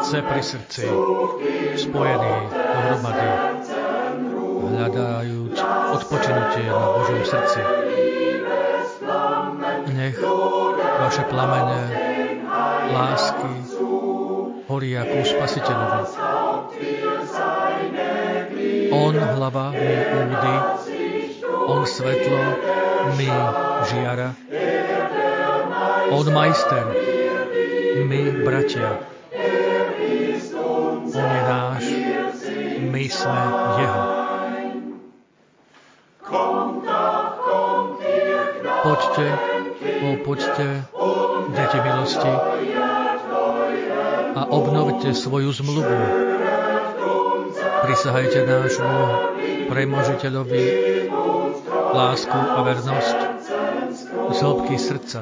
srdce pri srdci, spojení dohromady, hľadajúc odpočinutie na Božom srdci. Nech vaše plamene lásky horia ku Spasiteľovi. On hlava, my údy, on svetlo, my žiara, on majster, my bratia. On je náš, my sme jeho. Poďte, poďte, deti milosti, a obnovte svoju zmluvu. Prisahajte nášmu premožiteľovi lásku a vernosť z hĺbky srdca.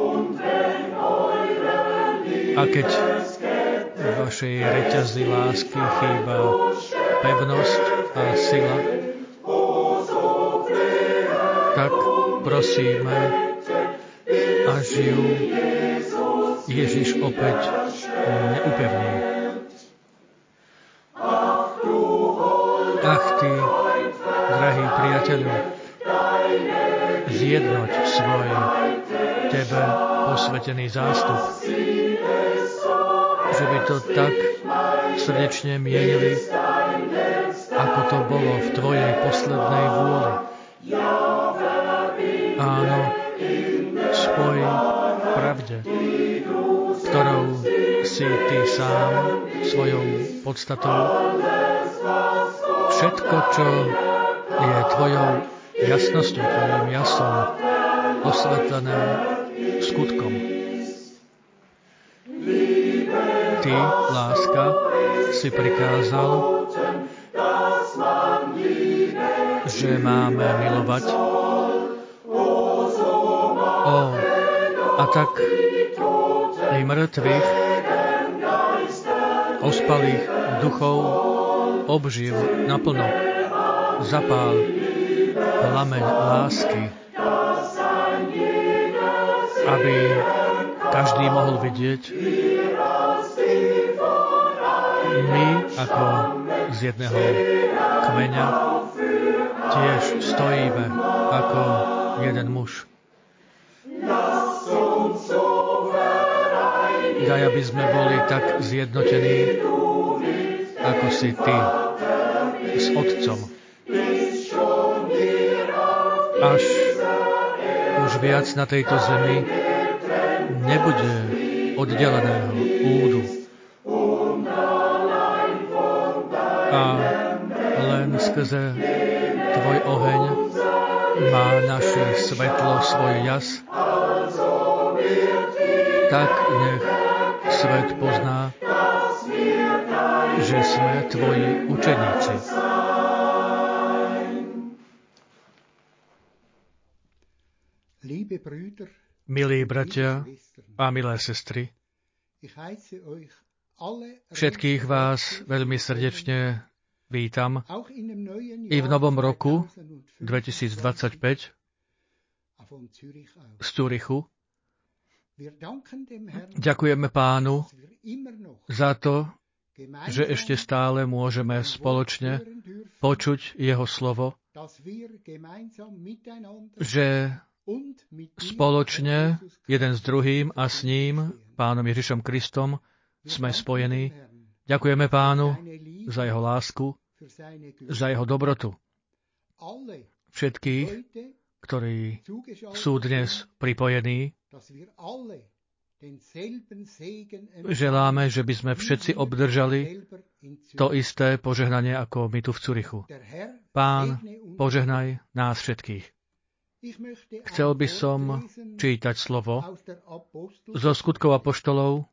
A keď v vašej reťazi lásky chýba pevnosť a sila, tak prosíme, až ju Ježiš opäť neupevní. Ach ty, drahý priateľu, zjednoť svoj tebe posvetený zástup, že by to tak srdečne mienili, ako to bolo v tvojej poslednej vôli. Áno, spoj v pravde, ktorou si ty sám svojou podstatou. Všetko, čo je tvojou jasnosťou, tvojim jasom, osvetlené skutkom. Ty, láska, si prikázal, že máme milovať. A tak i mŕtvych, ospalých duchov obživ naplno. Zapál plameň lásky, aby každý mohol vidieť, my ako z jedného kmeňa tiež stojíme ako jeden muž. Daj, aby sme boli tak zjednotení, ako si ty s Otcom. Až už viac na tejto zemi nebude oddeleného údu. A len skrze tvoj oheň má naše svetlo svoj jas. Tak nech svet pozná, že sme tvoji učeníci. Milí bratia a milé sestry, všetkých vás veľmi srdečne vítam i v novom roku 2025 z Zürichu. Ďakujeme Pánu za to, že ešte stále môžeme spoločne počuť Jeho slovo, že spoločne jeden s druhým a s ním, Pánom Ježišom Kristom, sme spojení. Ďakujeme Pánu za Jeho lásku, za Jeho dobrotu. Všetkých, ktorí sú dnes pripojení, želáme, že by sme všetci obdržali to isté požehnanie ako my tu v Zürichu. Pán, požehnaj nás všetkých. Chcel by som čítať slovo zo Skutkov apoštolov,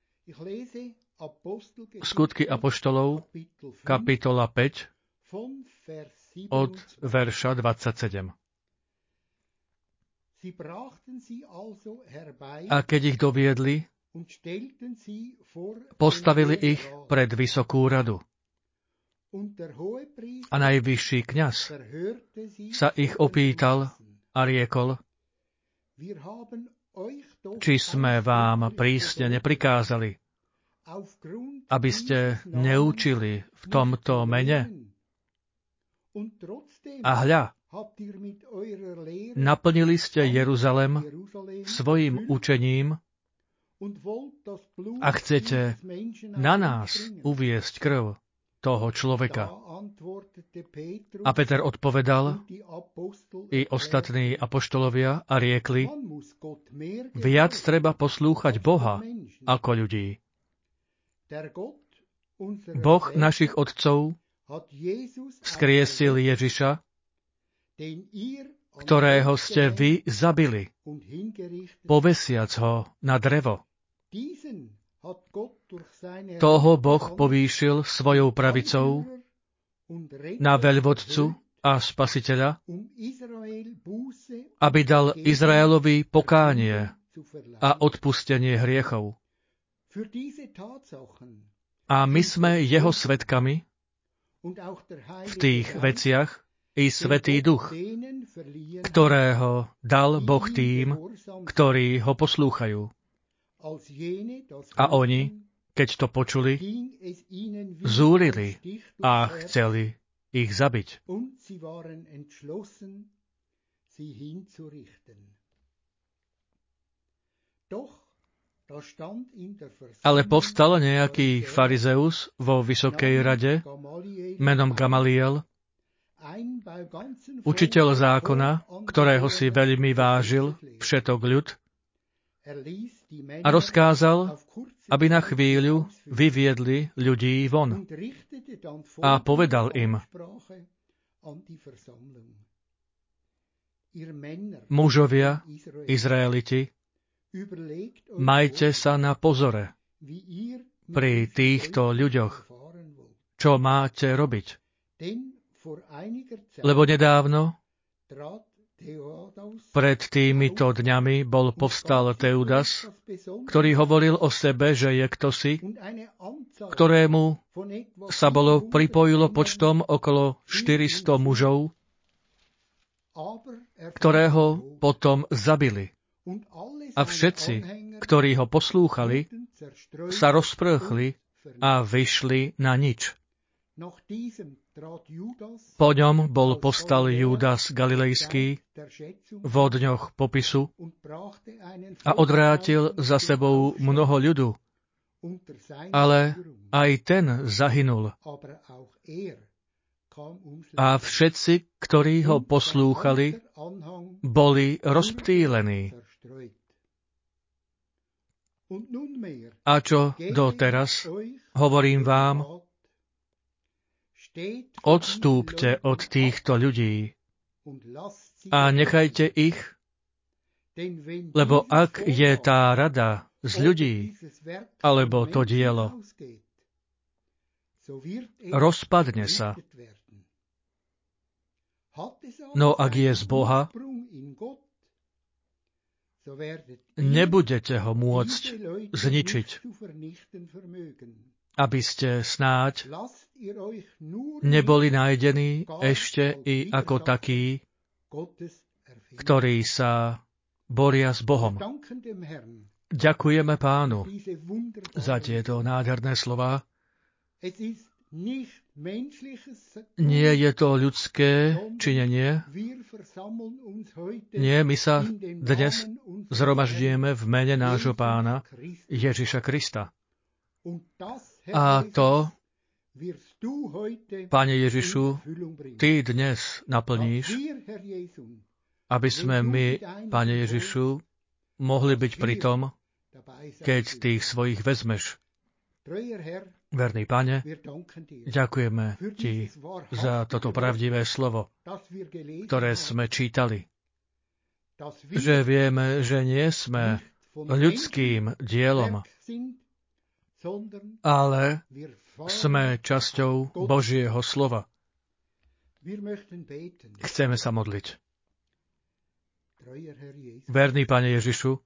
Skutky apoštolov, kapitola 5, od verša 27. A keď ich doviedli, postavili ich pred vysokú radu. A najvyšší kňaz sa ich opýtal a riekol, či sme vám prísne neprikázali, aby ste neučili v tomto mene. A hľa, naplnili ste Jeruzalem svojim učením a chcete na nás uviesť krv toho človeka. A Peter odpovedal, i ostatní apoštolovia, a riekli, viac treba poslúchať Boha ako ľudí. Boh našich otcov vzkriesil Ježiša, ktorého ste vy zabili, povesiac ho na drevo. Toho Boh povýšil svojou pravicou na veľvodcu a spasiteľa, aby dal Izraelovi pokánie a odpustenie hriechov. A my sme jeho svedkami v tých veciach i Svätý Duch, ktorého dal Boh tým, ktorí ho poslúchajú. A oni, keď to počuli, zúrili a chceli ich zabiť. Ale povstal nejaký farizeus vo Vysokej rade menom Gamaliel, učiteľ zákona, ktorého si veľmi vážil všetok ľud, a rozkázal, aby na chvíľu vyviedli ľudí von. A povedal im, mužovia, Izraeliti, majte sa na pozore pri týchto ľuďoch, čo máte robiť. Lebo nedávno, pred týmito dňami, povstal Teudas, ktorý hovoril o sebe, že je ktosi, ktorému sa pripojilo počtom okolo 400 mužov, ktorého potom zabili. A všetci, ktorí ho poslúchali, sa rozprchli a vyšli na nič. Po ňom povstal Júdas Galilejský vo dňoch popisu a odvrátil za sebou mnoho ľudu, ale aj ten zahynul. A všetci, ktorí ho poslúchali, boli rozptýlení. A čo doteraz, hovorím vám, odstúpte od týchto ľudí a nechajte ich, lebo ak je tá rada z ľudí, alebo to dielo, rozpadne sa. No ak je z Boha, nebudete ho môcť zničiť, aby ste snáď neboli nájdení ešte i ako takí, ktorí sa boria s Bohom. Ďakujeme Pánu za tieto nádherné slová. Nie je to ľudské činenie. Nie, my sa dnes zhromaždíme v mene nášho Pána Ježiša Krista. A to, Pane Ježišu, Ty dnes naplníš, aby sme my, Pane Ježišu, mohli byť pri tom, keď tých svojich vezmeš. Verný Pane, ďakujeme Ti za toto pravdivé slovo, ktoré sme čítali. Že vieme, že nie sme ľudským dielom, ale sme časťou Božieho slova. Chceme sa modliť. Verný Pane Ježišu,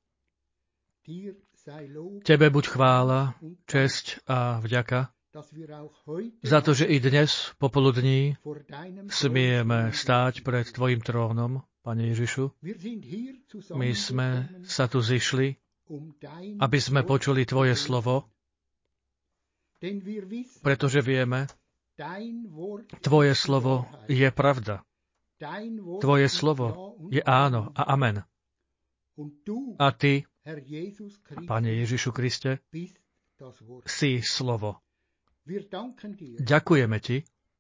Tebe buď chvála, česť a vďaka za to, že i dnes popoludní smieme stáť pred Tvojim trónom, Pane Ježišu. My sme sa tu zišli, aby sme počuli Tvoje slovo pretože vieme, Tvoje slovo je pravda. Tvoje slovo je áno a amen. A Ty, Pane Ježišu Kriste, si slovo. Ďakujeme Ti,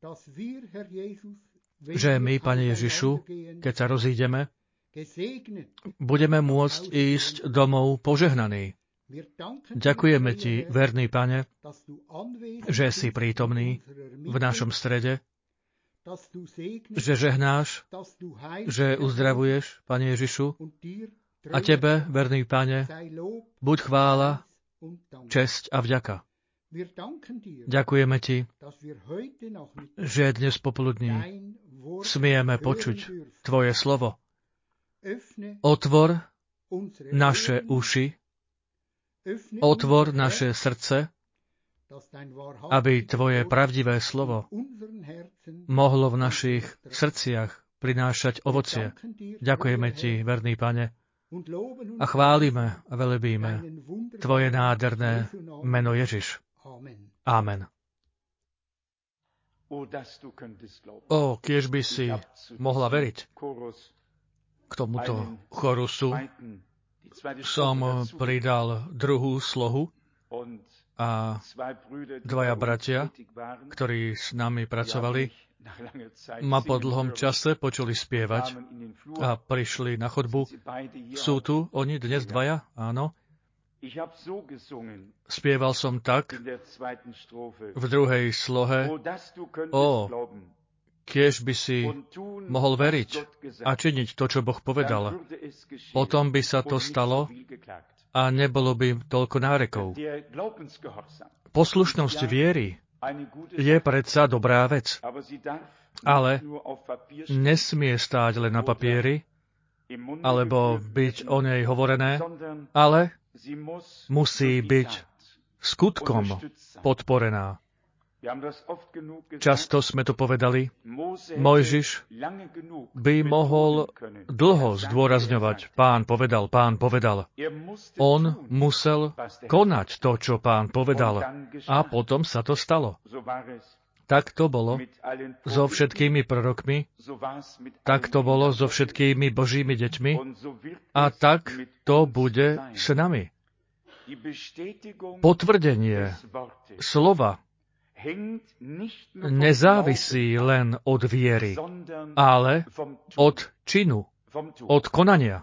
že my, Pane Ježišu, keď sa rozídeme, budeme môcť ísť domov požehnaní. Ďakujeme Ti, verný Pane, že si prítomný v našom strede, že žehnáš, že uzdravuješ, Pane Ježišu, a Tebe, verný Pane, buď chvála, česť a vďaka. Ďakujeme Ti, že dnes popoludní smieme počuť Tvoje slovo. Otvor naše uši, otvor naše srdce, aby Tvoje pravdivé slovo mohlo v našich srdciach prinášať ovocie. Ďakujeme Ti, verný Pane, a chválime a velebíme Tvoje nádherné meno Ježiš. Amen. Kiež by si mohla veriť. K tomuto chorusu som pridal druhú slohu a dvaja bratia, ktorí s nami pracovali, ma po dlhom čase počuli spievať a prišli na chodbu. Sú tu oni dnes dvaja? Áno. Spieval som tak v druhej slohe: kiež by si mohol veriť a činiť to, čo Boh povedal. Potom by sa to stalo a nebolo by toľko nárekov. Poslušnosť viery je predsa dobrá vec, ale nesmie stáť len na papieri, alebo byť o nej hovorené, ale musí byť skutkom podporená. Často sme to povedali, Mojžiš by mohol dlho zdôrazňovať: Pán povedal, Pán povedal. On musel konať to, čo Pán povedal, a potom sa to stalo. Tak to bolo so všetkými prorokmi, tak to bolo so všetkými Božími deťmi a tak to bude s nami. Potvrdenie slova nezávisí len od viery, ale od činu, od konania.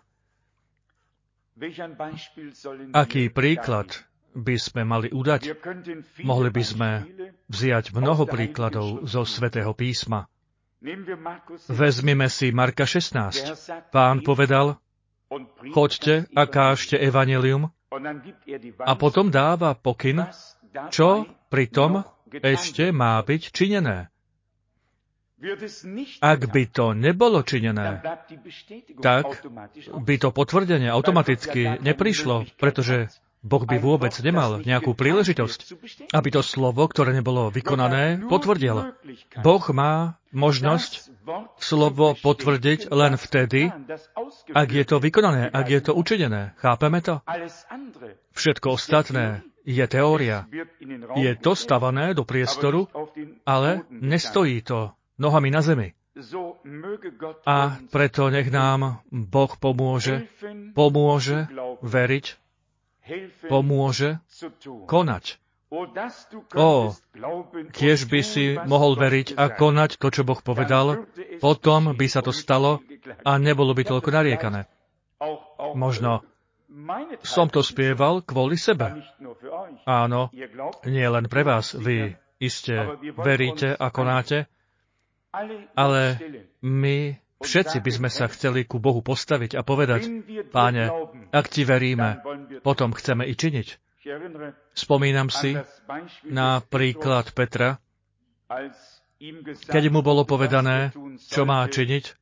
Aký príklad by sme mali udať? Mohli by sme vziať mnoho príkladov zo Svätého písma. Vezmime si Marka 16. Pán povedal: choďte a kážte evanjelium, a potom dáva pokyn, čo pri tom ešte má byť činené. Ak by to nebolo činené, tak by to potvrdenie automaticky neprišlo, pretože Boh by vôbec nemal nejakú príležitosť, aby to slovo, ktoré nebolo vykonané, potvrdil. Boh má možnosť slovo potvrdiť len vtedy, ak je to vykonané, ak je to učinené. Chápeme to? Všetko ostatné je teória. Je to stavané do priestoru, ale nestojí to nohami na zemi. A preto nech nám Boh pomôže veriť, pomôže konať. Kiež by si mohol veriť a konať to, čo Boh povedal, potom by sa to stalo a nebolo by toľko nariekané. Možno som to spieval kvôli sebe. Áno, nie len pre vás. Vy iste veríte a konáte, ale my všetci by sme sa chceli ku Bohu postaviť a povedať: Páne, ak Ti veríme, potom chceme i činiť. Spomínam si na príklad Petra, keď mu bolo povedané, čo má činiť.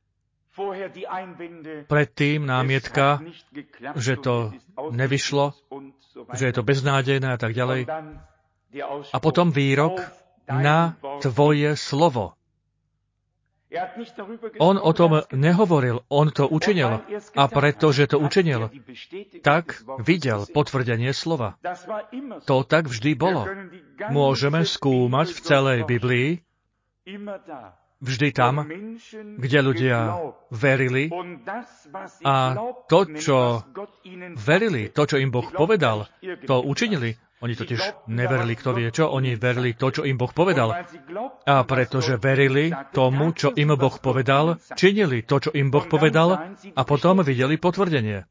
Predtým námietka, že to nevyšlo, že je to beznádejné a tak ďalej. A potom výrok: na Tvoje slovo. On o tom nehovoril, on to učinil. A pretože to učinil, tak videl potvrdenie slova. To tak vždy bolo. Môžeme skúmať v celej Biblii, vždy tam, kde ľudia verili a to, čo verili, to, čo im Boh povedal, to učinili. Oni totiž neverili, kto vie čo, oni verili to, čo im Boh povedal. A pretože verili tomu, čo im Boh povedal, činili to, čo im Boh povedal a potom videli potvrdenie.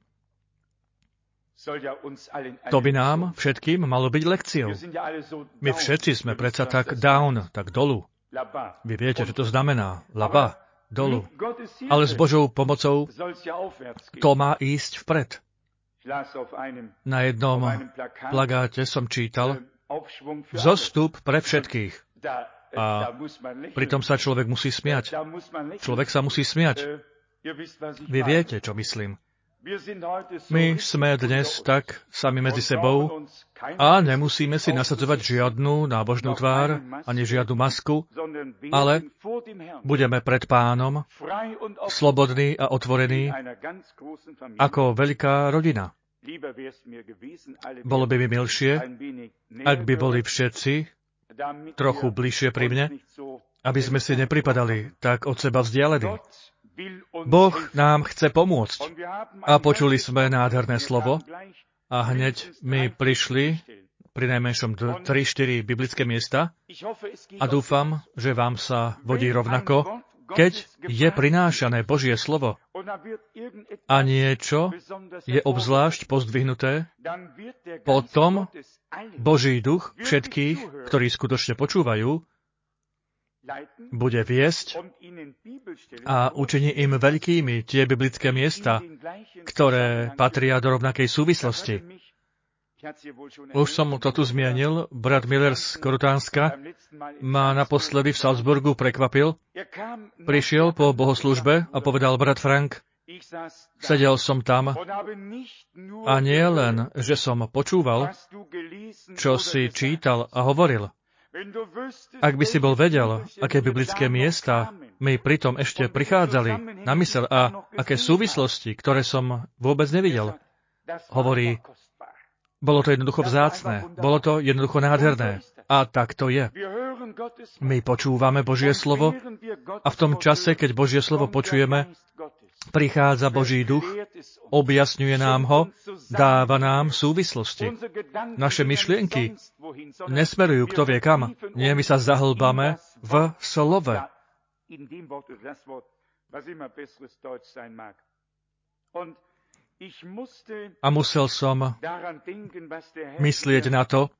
To by nám všetkým malo byť lekciou. My všetci sme predsa tak down, tak dolu. Vy viete, čo to znamená. Laba, dolu. Ale s Božou pomocou to má ísť vpred. Na jednom plagáte som čítal zostup pre všetkých. A pritom sa človek musí smiať. Človek sa musí smiať. Vy viete, čo myslím. My sme dnes tak sami medzi sebou a nemusíme si nasadzovať žiadnu nábožnú tvár, ani žiadnu masku, ale budeme pred Pánom slobodní a otvorení ako veľká rodina. Bolo by mi milšie, ak by boli všetci trochu bližšie pri mne, aby sme si nepripadali tak od seba vzdialení. Boh nám chce pomôcť. A počuli sme nádherné slovo a hneď mi prišli pri najmenšom 3-4 biblické miesta a dúfam, že vám sa vodí rovnako, keď je prinášané Božie slovo a niečo je obzvlášť pozdvihnuté, potom Boží duch všetkých, ktorí skutočne počúvajú, bude viesť a učiní im veľkými tie biblické miesta, ktoré patria do rovnakej súvislosti. Už som to tu zmienil, brat Miller z Korutánska ma naposledy v Salzburgu prekvapil. Prišiel po bohoslúžbe a povedal: brat Frank, sedel som tam a nie len, že som počúval, čo si čítal a hovoril. Ak by si bol vedel, aké biblické miesta mi pritom ešte prichádzali na myseľ a aké súvislosti, ktoré som vôbec nevidel. Hovorí, bolo to jednoducho vzácne, bolo to jednoducho nádherné. A tak to je. My počúvame Božie slovo a v tom čase, keď Božie slovo počujeme, prichádza Boží duch, objasňuje nám ho, dáva nám súvislosti. Naše myšlienky nesmerujú kto vie kam. Nie, my sa zahlbame v slove. A musel som myslieť na to,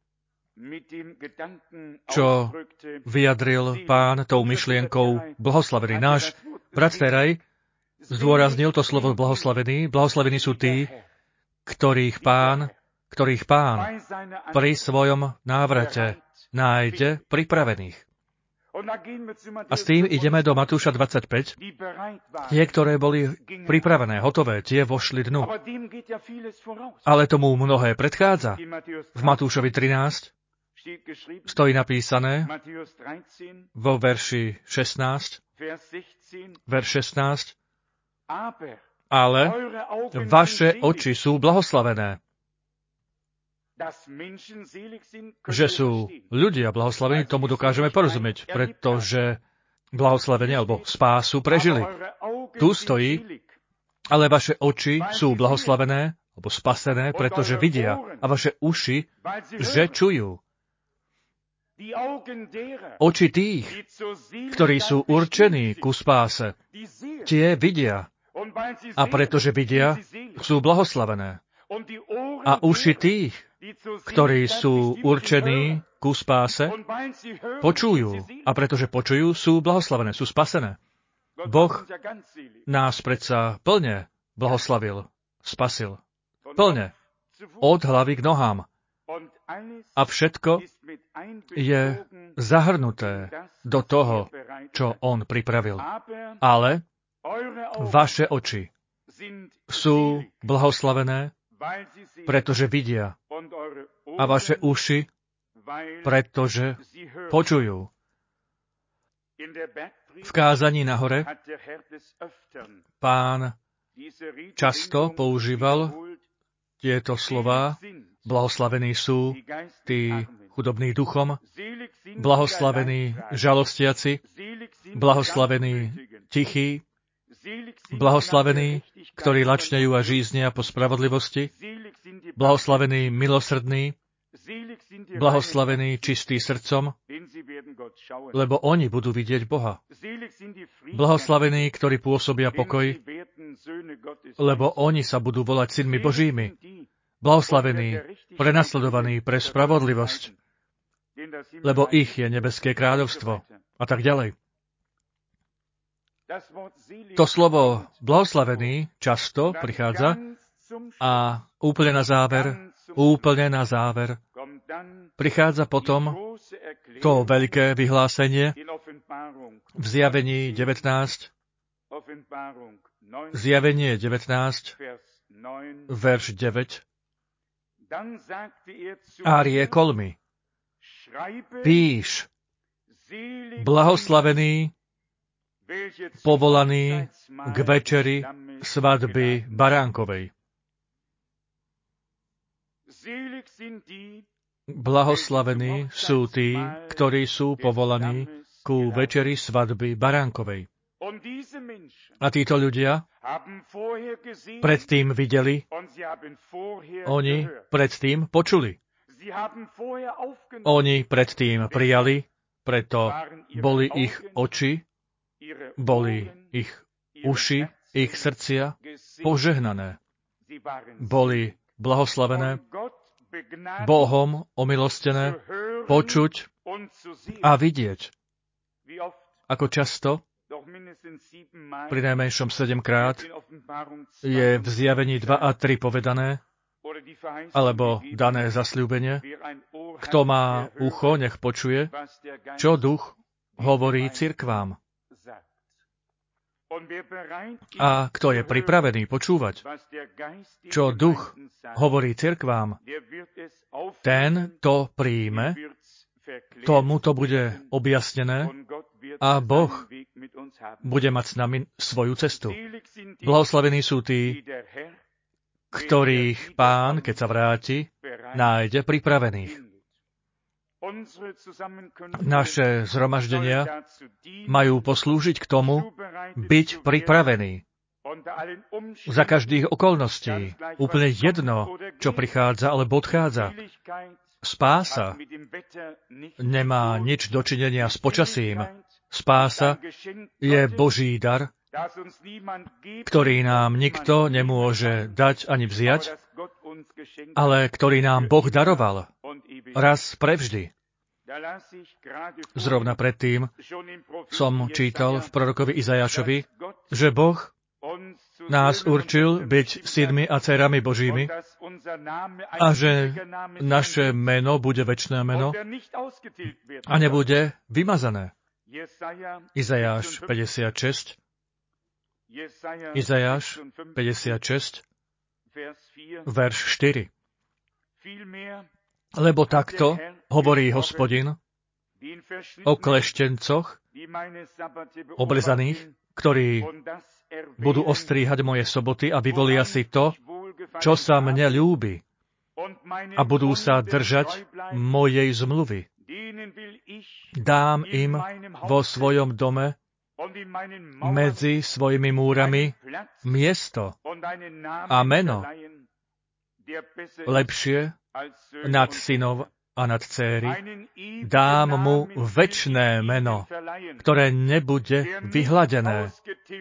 čo vyjadril Pán tou myšlienkou blahoslavený. Náš brat Teraj zdôraznil to slovo blahoslavený. Blahoslavení sú tí, ktorých Pán pri svojom návrate nájde pripravených. A s tým ideme do Matúša 25. Tie, ktoré boli pripravené, hotové, tie vošli dnu. Ale tomu mnohé predchádza. V Matúšovi 13 stojí napísané vo verši 16, verš 16, ale vaše oči sú blahoslavené. Že sú ľudia blahoslavení, tomu dokážeme porozumieť, pretože blahoslavenie alebo spásu prežili. Tu stojí, ale vaše oči sú blahoslavené alebo spasené, pretože vidia, a vaše uši, že čujú. Oči tých, ktorí sú určení ku spáse, tie vidia, a pretože vidia, sú blahoslavené. A uši tých, ktorí sú určení ku spáse, počujú. A pretože počujú, sú blahoslavené, sú spasené. Boh nás predsa plne blahoslavil, spasil. Plne. Od hlavy k nohám. A všetko je zahrnuté do toho, čo on pripravil. Ale vaše oči sú blahoslavené, pretože vidia, a vaše uši, pretože počujú. V kázaní na hore Pán často používal tieto slová: blahoslavení sú tí chudobní duchom, blahoslavení žalostiaci, blahoslavení tichí, blahoslavení, ktorí lačnejú a žíznia po spravodlivosti, blahoslavení milosrdní, blahoslavení čistí srdcom, lebo oni budú vidieť Boha. Blahoslavení, ktorí pôsobia pokoj, lebo oni sa budú volať synmi Božími. Blahoslavení, prenasledovaní pre spravodlivosť, lebo ich je nebeské kráľovstvo. A tak ďalej. To slovo blahoslavený často prichádza a úplne na záver prichádza potom to veľké vyhlásenie v Zjavení 19, verš 9. A riekol mi: píš, blahoslavený, povolaný k večeri svadby baránkovej. Blahoslavení sú tí, ktorí sú povolaní ku večeri svadby baránkovej. A títo ľudia predtým videli, oni predtým počuli. Oni predtým prijali, preto boli ich oči, boli ich uši, ich srdcia požehnané. Boli blahoslavené, Bohom omilostené, počuť a vidieť. Ako často, pri najmenšom 7-krát, je v Zjavení 2 a 3 povedané, alebo dané zasľúbenie: kto má ucho, nech počuje, čo Duch hovorí cirkvám. A kto je pripravený počúvať, čo Duch hovorí cirkvám, ten to príjme, tomu to bude objasnené a Boh bude mať s nami svoju cestu. Blahoslavení sú tí, ktorých Pán, keď sa vráti, nájde pripravených. Naše zhromaždenia majú poslúžiť k tomu, byť pripravení. Za každých okolností, úplne jedno, čo prichádza alebo odchádza. Spása nemá nič dočinenia s počasím. Spása je Boží dar, ktorý nám nikto nemôže dať ani vziať, ale ktorý nám Boh daroval raz prevždy. Zrovna predtým som čítal v prorokovi Izajašovi, že Boh nás určil byť synmi a dcérami Božími a že naše meno bude večné meno a nebude vymazané. Izajáš 56, verš 4. Lebo takto hovorí Hospodin o kleštencoch oblezaných, ktorí budú ostríhať moje soboty a vyvolia si to, čo sa mne ľúbi, a budú sa držať mojej zmluvy. Dám im vo svojom dome medzi svojimi múrami miesto a meno lepšie nad synov a nad céry. Dám mu večné meno, ktoré nebude vyhladené.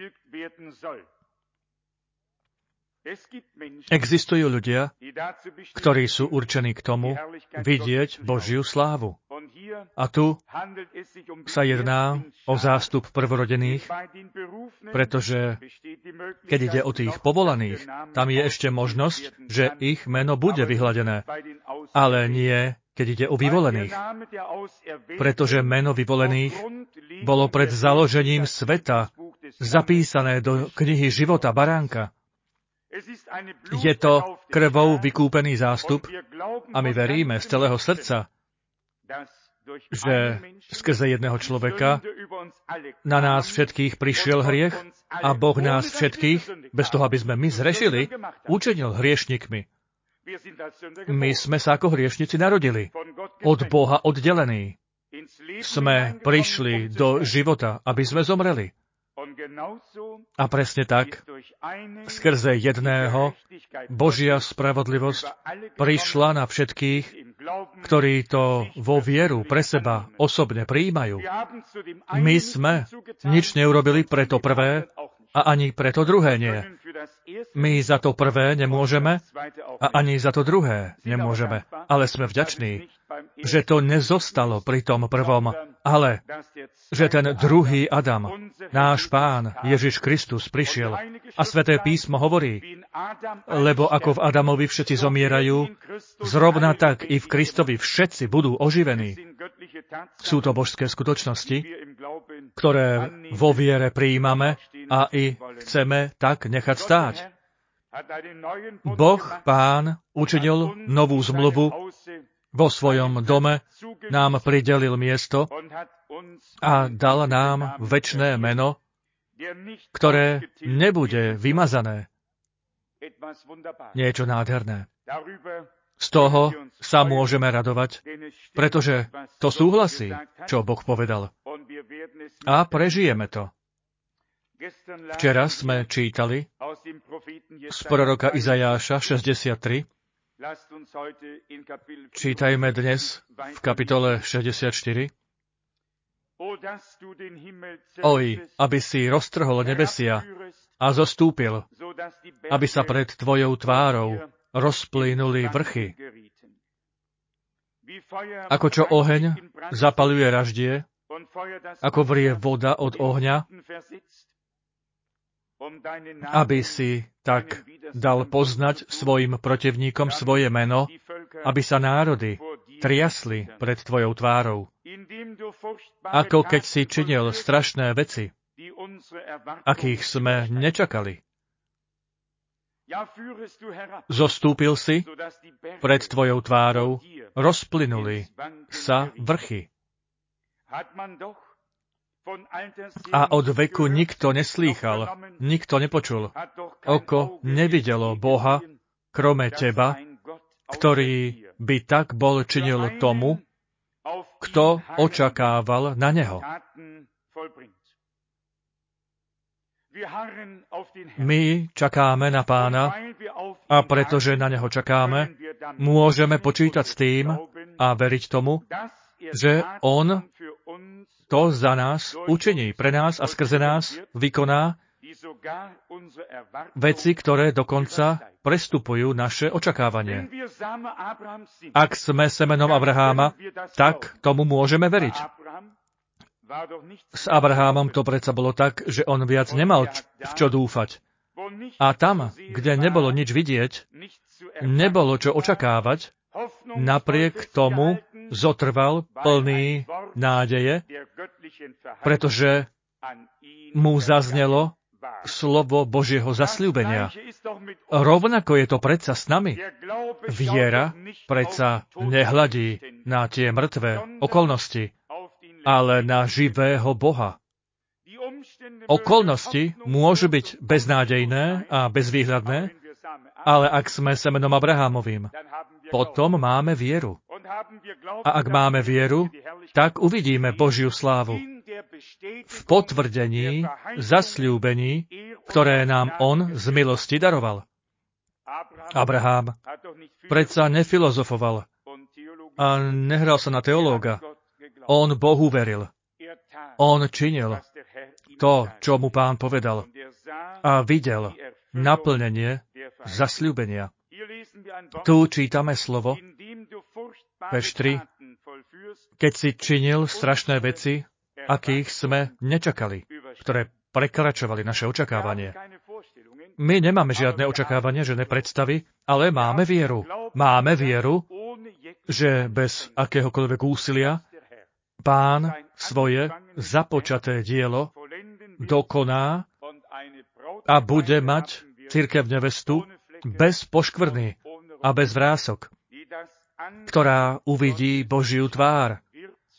Existujú ľudia, ktorí sú určení k tomu vidieť Božiu slávu. A tu sa jedná o zástup prvorodených, pretože keď ide o tých povolaných, tam je ešte možnosť, že ich meno bude vyhladené, ale nie, keď ide o vyvolených. Pretože meno vyvolených bolo pred založením sveta zapísané do knihy života baránka. Je to krvou vykúpený zástup a my veríme z celého srdca, že skrze jedného človeka na nás všetkých prišiel hriech a Boh nás všetkých, bez toho, aby sme my zhrešili, učinil hriešnikmi. My sme sa ako hriešnici narodili, od Boha oddelení. Sme prišli do života, aby sme zomreli. A presne tak, skrze jedného, Božia spravodlivosť prišla na všetkých, ktorí to vo vieru pre seba osobne prijímajú. My sme nič neurobili pre to prvé a ani pre to druhé nie. My za to prvé nemôžeme a ani za to druhé nemôžeme. Ale sme vďační, že to nezostalo pri tom prvom, ale že ten druhý Adam, náš Pán Ježiš Kristus, prišiel. A Sväté písmo hovorí, lebo ako v Adamovi všetci zomierajú, zrovna tak i v Kristovi všetci budú oživení. Sú to božské skutočnosti, ktoré vo viere prijímame a i chceme tak nechať stáť. Boh, Pán, učinil novú zmluvu, vo svojom dome nám pridelil miesto a dal nám večné meno, ktoré nebude vymazané. Niečo nádherné. Z toho sa môžeme radovať, pretože to súhlasí, čo Boh povedal. A prežijeme to. Včera sme čítali z proroka Izajáša 63. Čítajme dnes v kapitole 64. Oj, aby si roztrhol nebesia a zostúpil, aby sa pred tvojou tvárou rozplynuli vrchy. Ako čo oheň zapaľuje raždie, ako vrie voda od ohňa, aby si tak dal poznať svojim protivníkom svoje meno, aby sa národy triasli pred tvojou tvárou. Ako keď si činil strašné veci, akých sme nečakali. Zostúpil si pred tvojou tvárou, rozplynuli sa vrchy. A od veku nikto neslýchal, nikto nepočul. Oko nevidelo Boha, krome teba, ktorý by tak bol činil tomu, kto očakával na neho. My čakáme na Pána a pretože na neho čakáme, môžeme počítať s tým a veriť tomu, že on to za nás učiní, pre nás a skrze nás vykoná veci, ktoré dokonca prestupujú naše očakávanie. Ak sme semenom Abraháma, tak tomu môžeme veriť. S Abrahámom to predsa bolo tak, že on viac nemal v čo dúfať. A tam, kde nebolo nič vidieť, nebolo čo očakávať, napriek tomu zotrval plný nádeje, pretože mu zaznelo slovo Božieho zasľúbenia. Rovnako je to predsa s nami. Viera predsa nehľadí na tie mŕtve okolnosti, ale na živého Boha. Okolnosti môžu byť beznádejné a bezvýhľadné, ale ak sme semenom Abrahámovým, potom máme vieru. A ak máme vieru, tak uvidíme Božiu slávu v potvrdení zasľúbení, ktoré nám on z milosti daroval. Abrahám predsa nefilozofoval a nehral sa na teológa. On Bohu veril. On činil to, čo mu Pán povedal a videl naplnenie zasľúbenia. Tu čítame slovo, verš 3, keď si činil strašné veci, akých sme nečakali, ktoré prekračovali naše očakávanie. My nemáme žiadne očakávanie, žiadne predstavy, ale máme vieru. Máme vieru, že bez akéhokoľvek úsilia Pán svoje započaté dielo dokoná a bude mať cirkev nevestu bez poškvrny a bez vrások, ktorá uvidí Božiu tvár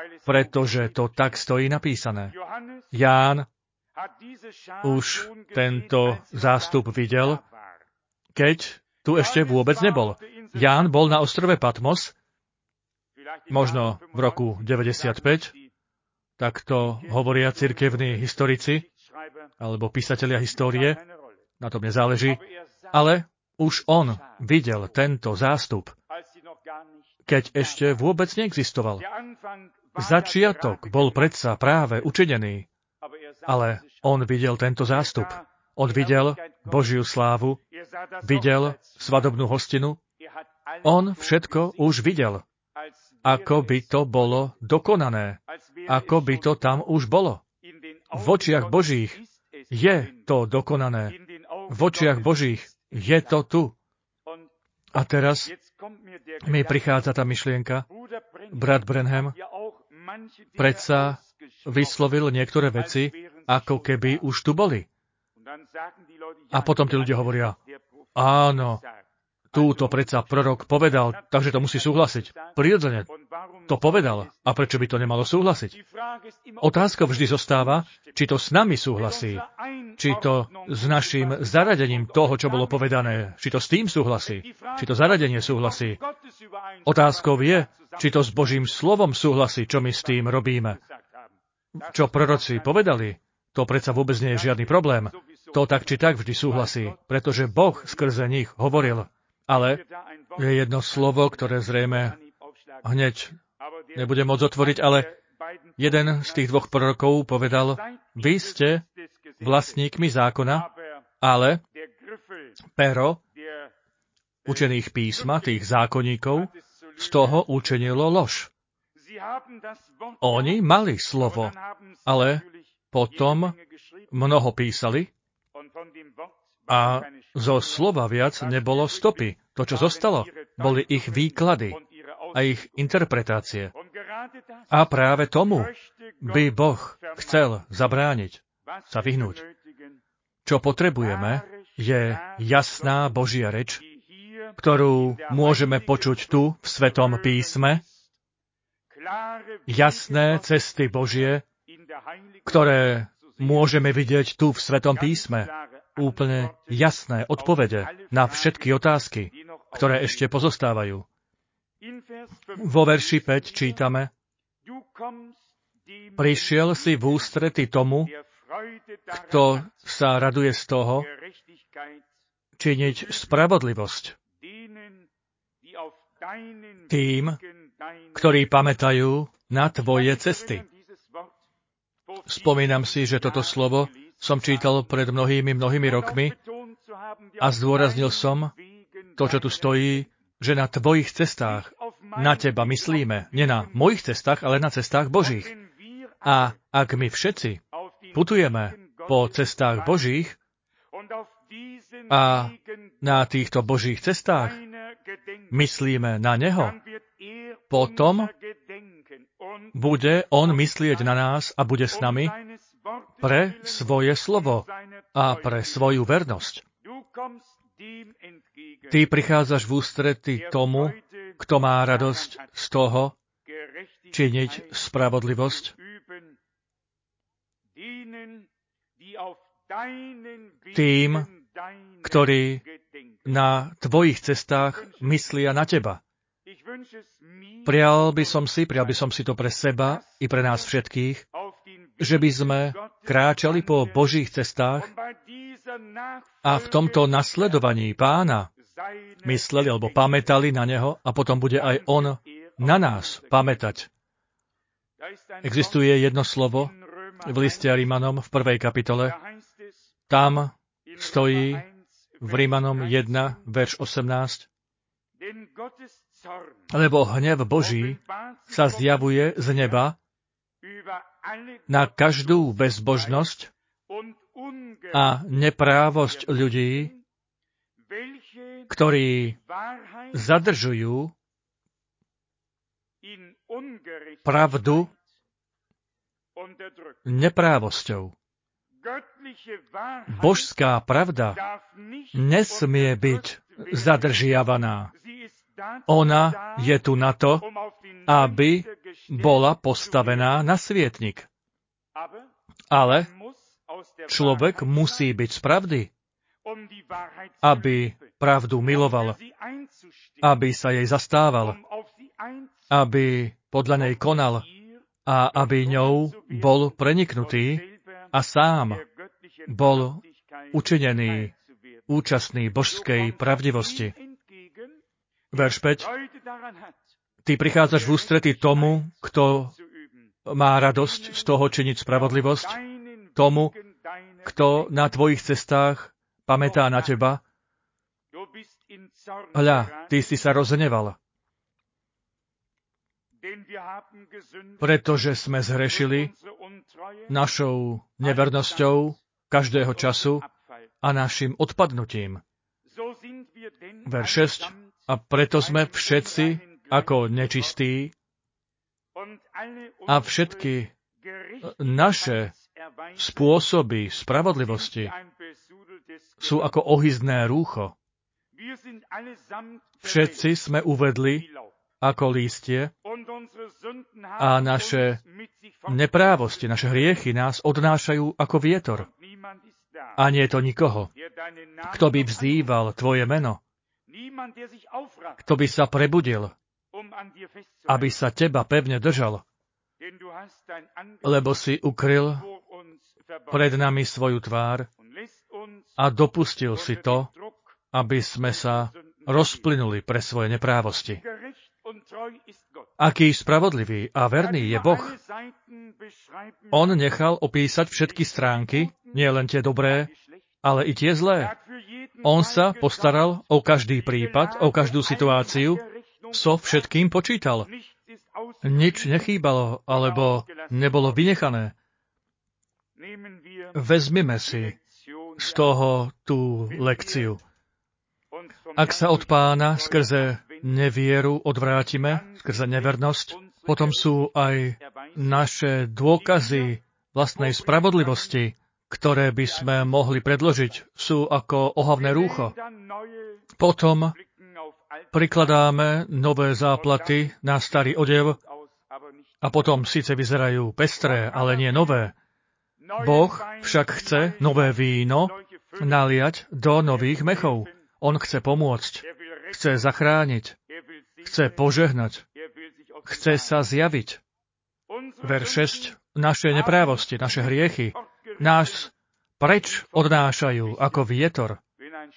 pretože to tak stojí napísané. Ján už tento zástup videl, keď tu ešte vôbec nebol. Ján bol na ostrove Patmos, možno v roku 95, tak to hovoria cirkevní historici, alebo písatelia histórie, na tom nezáleží, ale už on videl tento zástup, keď ešte vôbec neexistoval. Začiatok bol predsa práve učinený, ale on videl tento zástup. On videl Božiu slávu, videl svadobnú hostinu, on všetko už videl, ako by to bolo dokonané, ako by to tam už bolo. V očiach Božích je to dokonané. V očiach Božích je to tu. A teraz mi prichádza tá myšlienka, brat Branham predsa vyslovil niektoré veci, ako keby už tu boli. A potom tí ľudia hovoria, áno, túto predsa prorok povedal, takže to musí súhlasiť. Prirodzene to povedal. A prečo by to nemalo súhlasiť? Otázka vždy zostáva, či to s nami súhlasí, či to s našim zaradením toho, čo bolo povedané, či to s tým súhlasí, či to zaradenie súhlasí. Otázkou je, či to s Božím slovom súhlasí, čo my s tým robíme. Čo proroci povedali, to predsa vôbec nie je žiadny problém. To tak či tak vždy súhlasí, pretože Boh skrze nich hovoril. Ale je jedno slovo, ktoré zrejme hneď nebudem môcť otvoriť, ale jeden z tých dvoch prorokov povedal, vy ste vlastníkmi zákona, ale pero učených písma, tých zákonníkov, z toho učinilo lož. Oni mali slovo, ale potom mnoho písali a zo slova viac nebolo stopy. To, čo zostalo, boli ich výklady a ich interpretácie. A práve tomu by Boh chcel zabrániť, sa vyhnúť. Čo potrebujeme, je jasná Božia reč, ktorú môžeme počuť tu v Svetom písme, jasné cesty Božie, ktoré môžeme vidieť tu v Svetom písme, úplne jasné odpovede na všetky otázky, ktoré ešte pozostávajú. Vo verši 5 čítame, prišiel si v ústrety tomu, kto sa raduje z toho, činiť spravodlivosť tým, ktorí pamätajú na tvoje cesty. Spomínam si, že toto slovo som čítal pred mnohými rokmi a zdôraznil som to, čo tu stojí, že na tvojich cestách, na teba myslíme, nie na mojich cestách, ale na cestách Božích. A ak my všetci putujeme po cestách Božích a na týchto Božích cestách myslíme na Neho, potom bude On myslieť na nás a bude s nami pre svoje slovo a pre svoju vernosť. Ty prichádzaš v ústrety tomu, kto má radosť z toho, činiť spravodlivosť, tým, ktorí na tvojich cestách myslia na teba. Prial by som si to pre seba i pre nás všetkých, že by sme kráčali po Božích cestách a v tomto nasledovaní Pána mysleli alebo pamätali na Neho a potom bude aj On na nás pamätať. Existuje jedno slovo v liste Rímanom v 1. kapitole. Tam stojí v Rímanom 1, verš 18. Lebo hnev Boží sa zjavuje z neba na každú bezbožnosť a neprávosť ľudí, ktorí zadržujú pravdu neprávosťou. Božská pravda nesmie byť zadržiavaná. Ona je tu na to, aby bola postavená na svietnik. Ale človek musí byť z pravdy, aby pravdu miloval, aby sa jej zastával, aby podľa nej konal a aby ňou bol preniknutý a sám bol učinený účastný božskej pravdivosti. Verš 5. Ty prichádzaš v ústrety tomu, kto má radosť z toho činiť spravodlivosť, tomu, kto na tvojich cestách pamätá na teba. Hľa, ty si sa rozhneval, pretože sme zhrešili našou nevernosťou každého času a našim odpadnutím. Verš 6. A preto sme všetci ako nečistí a všetky naše spôsoby spravodlivosti sú ako ohyzné rúcho. Všetci sme uvedli ako lístie a naše neprávosti, naše hriechy nás odnášajú ako vietor. A nie je to nikoho, kto by vzýval tvoje meno, kto by sa prebudil, aby sa teba pevne držal, lebo si ukryl pred nami svoju tvár a dopustil si to, aby sme sa rozplynuli pre svoje neprávosti. Aký spravodlivý a verný je Boh. On nechal opísať všetky stránky, nie len tie dobré, ale i tie zlé. On sa postaral o každý prípad, o každú situáciu, so všetkým počítal. Nič nechýbalo, alebo nebolo vynechané. Vezmime si z toho tú lekciu. Ak sa od Pána skrze nevieru odvrátime, skrze nevernosť, potom sú aj naše dôkazy vlastnej spravodlivosti, ktoré by sme mohli predložiť, sú ako ohavné rúcho. Potom prikladáme nové záplaty na starý odev a potom síce vyzerajú pestré, ale nie nové. Boh však chce nové víno naliať do nových mechov. On chce pomôcť, chce zachrániť, chce požehnať, chce sa zjaviť. Verš 6. Naše neprávosti, naše hriechy nás preč odnášajú ako vietor.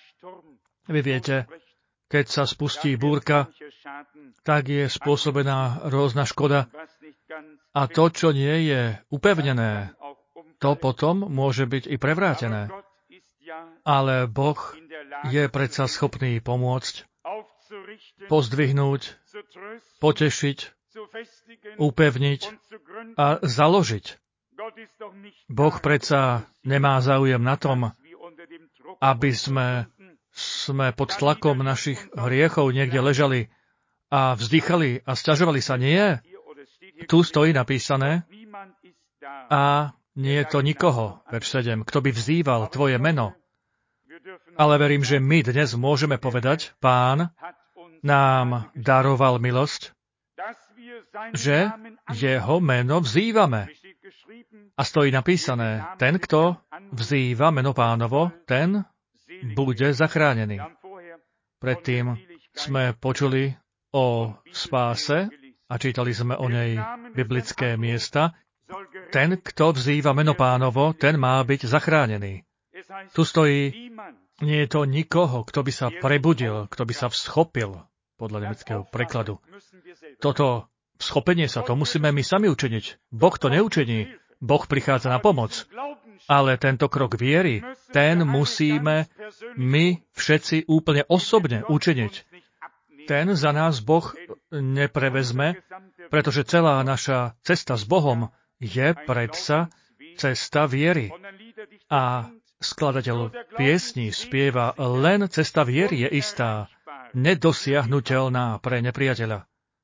Vy viete, keď sa spustí búrka, tak je spôsobená rôzna škoda a to, čo nie je upevnené, to potom môže byť i prevrátené. Ale Boh je predsa schopný pomôcť, pozdvihnúť, potešiť, upevniť a založiť. Boh predsa nemá záujem na tom, aby sme pod tlakom našich hriechov niekde ležali a vzdychali a sťažovali sa. Nie. Tu stojí napísané a nie je to nikoho, verš 7, kto by vzýval tvoje meno. Ale verím, že my dnes môžeme povedať, Pán nám daroval milosť, že jeho meno vzývame. A stojí napísané, ten, kto vzýva meno Pánovo, ten bude zachránený. Predtým sme počuli o spáse a čítali sme o nej biblické miesta. Ten, kto vzýva meno Pánovo, ten má byť zachránený. Tu stojí, nie je to nikoho, kto by sa prebudil, kto by sa vschopil, podľa nemeckého prekladu. Toto schopenie sa, to musíme my sami učiniť. Boh to neučiní. Boh prichádza na pomoc. Ale tento krok viery, ten musíme my všetci úplne osobne učiniť. Ten za nás Boh neprevezme, pretože celá naša cesta s Bohom je predsa cesta viery. A skladateľ piesní spieva, len cesta viery je istá, nedosiahnuteľná pre nepriateľa.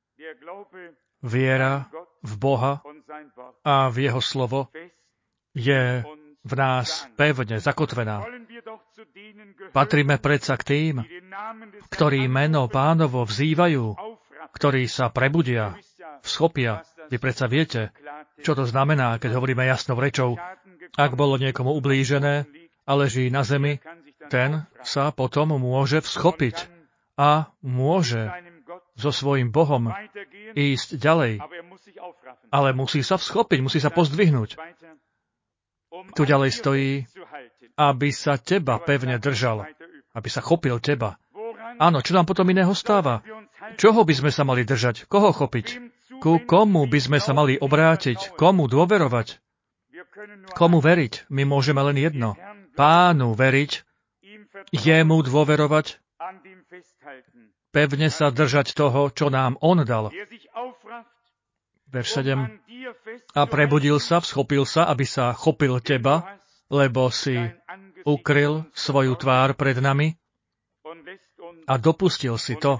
Viera v Boha a v Jeho slovo je v nás pevne zakotvená. Patríme predsa k tým, ktorí meno Pánovo vzývajú, ktorí sa prebudia, vschopia. Vy predsa viete, čo to znamená, keď hovoríme jasnou rečou. Ak bolo niekomu ublížené a leží na zemi, ten sa potom môže vzchopiť a môže so svojím Bohom ísť ďalej. Ale musí sa vzchopiť, musí sa pozdvihnúť. Tu ďalej stojí, aby sa teba pevne držal, aby sa chopil teba. Áno, čo nám potom iného stáva? Čoho by sme sa mali držať? Koho chopiť? Ku komu by sme sa mali obrátiť? Komu dôverovať? Komu veriť? My môžeme len jedno. Pánu veriť, jemu dôverovať, pevne sa držať toho, čo nám on dal. Verš 7. A prebudil sa, vzchopil sa, aby sa chopil teba, lebo si ukryl svoju tvár pred nami a dopustil si to,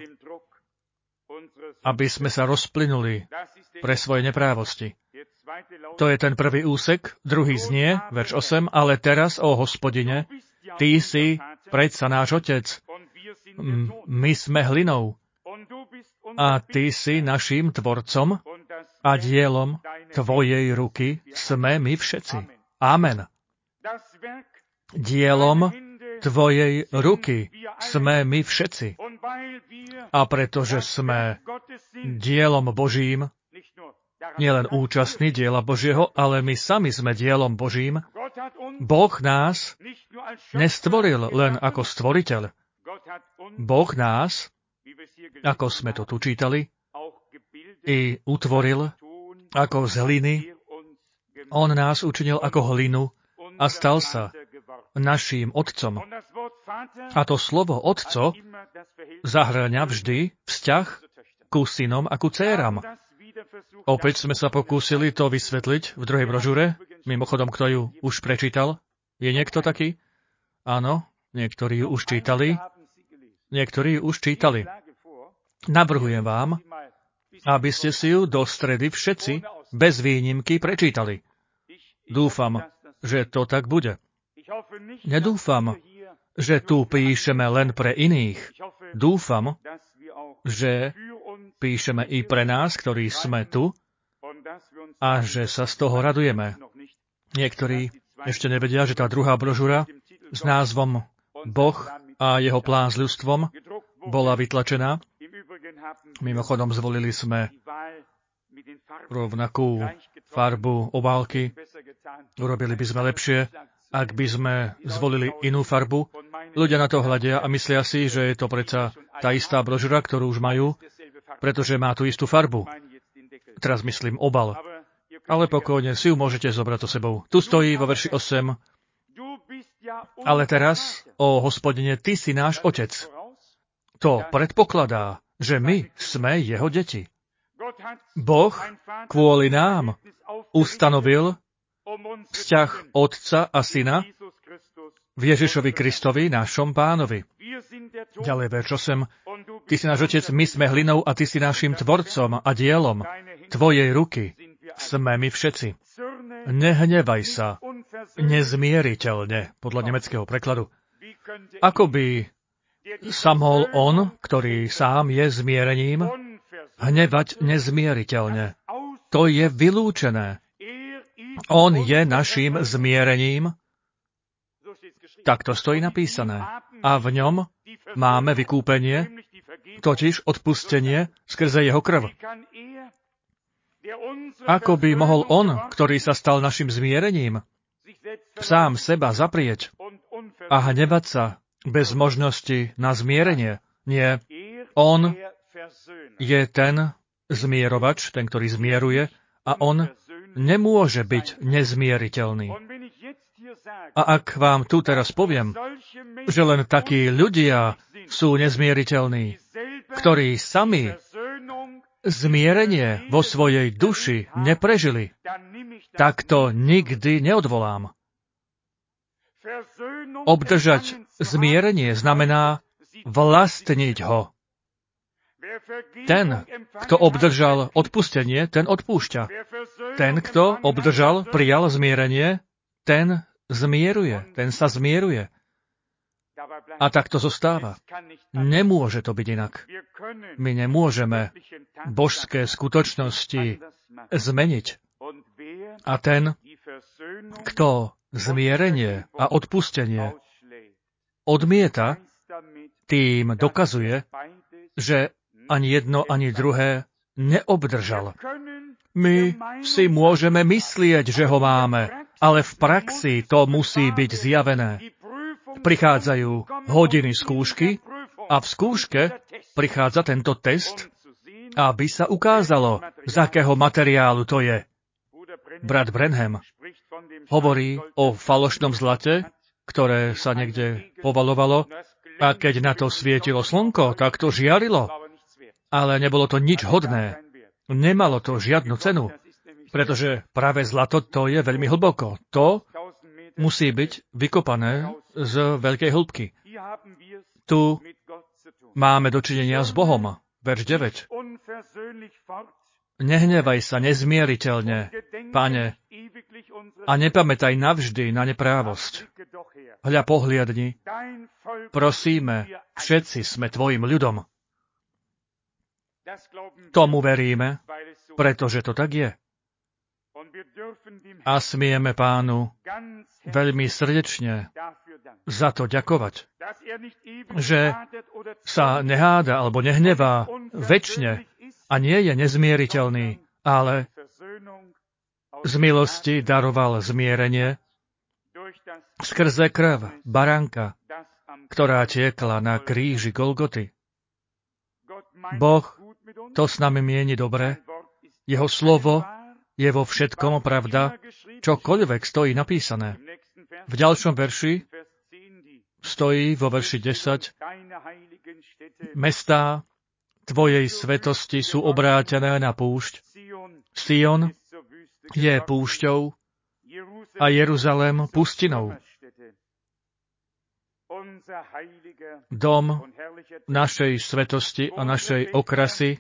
aby sme sa rozplynuli pre svoje neprávosti. To je ten prvý úsek, druhý znie, verš 8, ale teraz, ó Hospodine, ty si predsa náš Otec, my sme hlinou a ty si naším tvorcom a dielom tvojej ruky sme my všetci. Amen. Dielom tvojej ruky sme my všetci. A pretože sme dielom Božím, nielen účastní diela Božieho, ale my sami sme dielom Božím, Boh nás nestvoril len ako stvoriteľ. Boh nás, ako sme to tu čítali, i utvoril ako z hliny. On nás učinil ako hlinu a stal sa naším otcom. A to slovo otco zahŕňa vždy vzťah ku synom a ku dcéram. Opäť sme sa pokúsili to vysvetliť v druhej brožúre. Mimochodom, kto ju už prečítal? Je niekto taký? Áno, niektorí ju už čítali. Niektorí ju už čítali. Navrhujem vám, aby ste si ju do stredy všetci, bez výnimky, prečítali. Dúfam, že to tak bude. Nedúfam, že tu píšeme len pre iných. Dúfam, že píšeme i pre nás, ktorí sme tu, a že sa z toho radujeme. Niektorí ešte nevedia, že tá druhá brožúra s názvom Boh a jeho plán s ľudstvom bola vytlačená. Mimochodom zvolili sme rovnakú farbu obálky. Urobili by sme lepšie, ak by sme zvolili inú farbu. Ľudia na to hľadia a myslia si, že je to predsa tá istá brožúra, ktorú už majú, pretože má tú istú farbu. Teraz myslím obal. Ale pokojne si ju môžete zobrať so sebou. Tu stojí vo verši 8. Ale teraz, ó Hospodine, ty si náš Otec. To predpokladá, že my sme jeho deti. Boh kvôli nám ustanovil vzťah Otca a Syna v Ježišovi Kristovi, našom Pánovi. Ďalej verš 8. Ty si náš Otec, my sme hlinou a ty si našim tvorcom a dielom tvojej ruky sme my všetci. Nehnevaj sa nezmieriteľne, podľa nemeckého prekladu. Ako by sa mohol on, ktorý sám je zmierením, hnevať nezmieriteľne. To je vylúčené. On je naším zmierením. Tak to stojí napísané. A v ňom máme vykúpenie, totiž odpustenie skrze jeho krv. Ako by mohol on, ktorý sa stal našim zmierením, sám seba zaprieť a hnevať sa bez možnosti na zmierenie? Nie. On je ten zmierovač, ten, ktorý zmieruje, a on nemôže byť nezmieriteľný. A ak vám tu teraz poviem, že len takí ľudia sú nezmieriteľní, ktorí sami zmierenie vo svojej duši neprežili, tak to nikdy neodvolám. Obdržať zmierenie znamená vlastniť ho. Ten, kto obdržal odpustenie, ten odpúšťa. Ten, kto obdržal, prijal zmierenie, ten zmieruje, ten sa zmieruje. A tak to zostáva. Nemôže to byť inak. My nemôžeme božské skutočnosti zmeniť. A ten, kto zmierenie a odpustenie odmieta, tým dokazuje, že ani jedno, ani druhé neobdržal. My si môžeme myslieť, že ho máme, ale v praxi to musí byť zjavené. Prichádzajú hodiny skúšky a v skúške prichádza tento test, aby sa ukázalo, z akého materiálu to je. Brat Branham hovorí o falošnom zlate, ktoré sa niekde povalovalo, a keď na to svietilo slnko, tak to žiarilo. Ale nebolo to nič hodné. Nemalo to žiadnu cenu, pretože práve zlato to je veľmi hlboko. To musí byť vykopané z veľkej hĺbky. Tu máme dočinenia s Bohom. Verš 9. Nehnevaj sa nezmieriteľne, Pane, a nepamätaj navždy na neprávosť. Hľa pohliadni, prosíme, všetci sme tvojim ľudom. Tomu veríme, pretože to tak je. A smieme Pánu veľmi srdečne za to ďakovať, že sa neháda alebo nehnevá večne a nie je nezmieriteľný, ale z milosti daroval zmierenie skrze krv baránka, ktorá tiekla na kríži Golgoty. Boh to s nami mieni dobre, jeho slovo je vo všetkom pravda, čokoľvek stojí napísané. V ďalšom verši stojí vo verši 10: Mestá tvojej svetosti sú obrátené na púšť. Sion je púšťou a Jeruzalém pustinou. Dom našej svetosti a našej okrasy,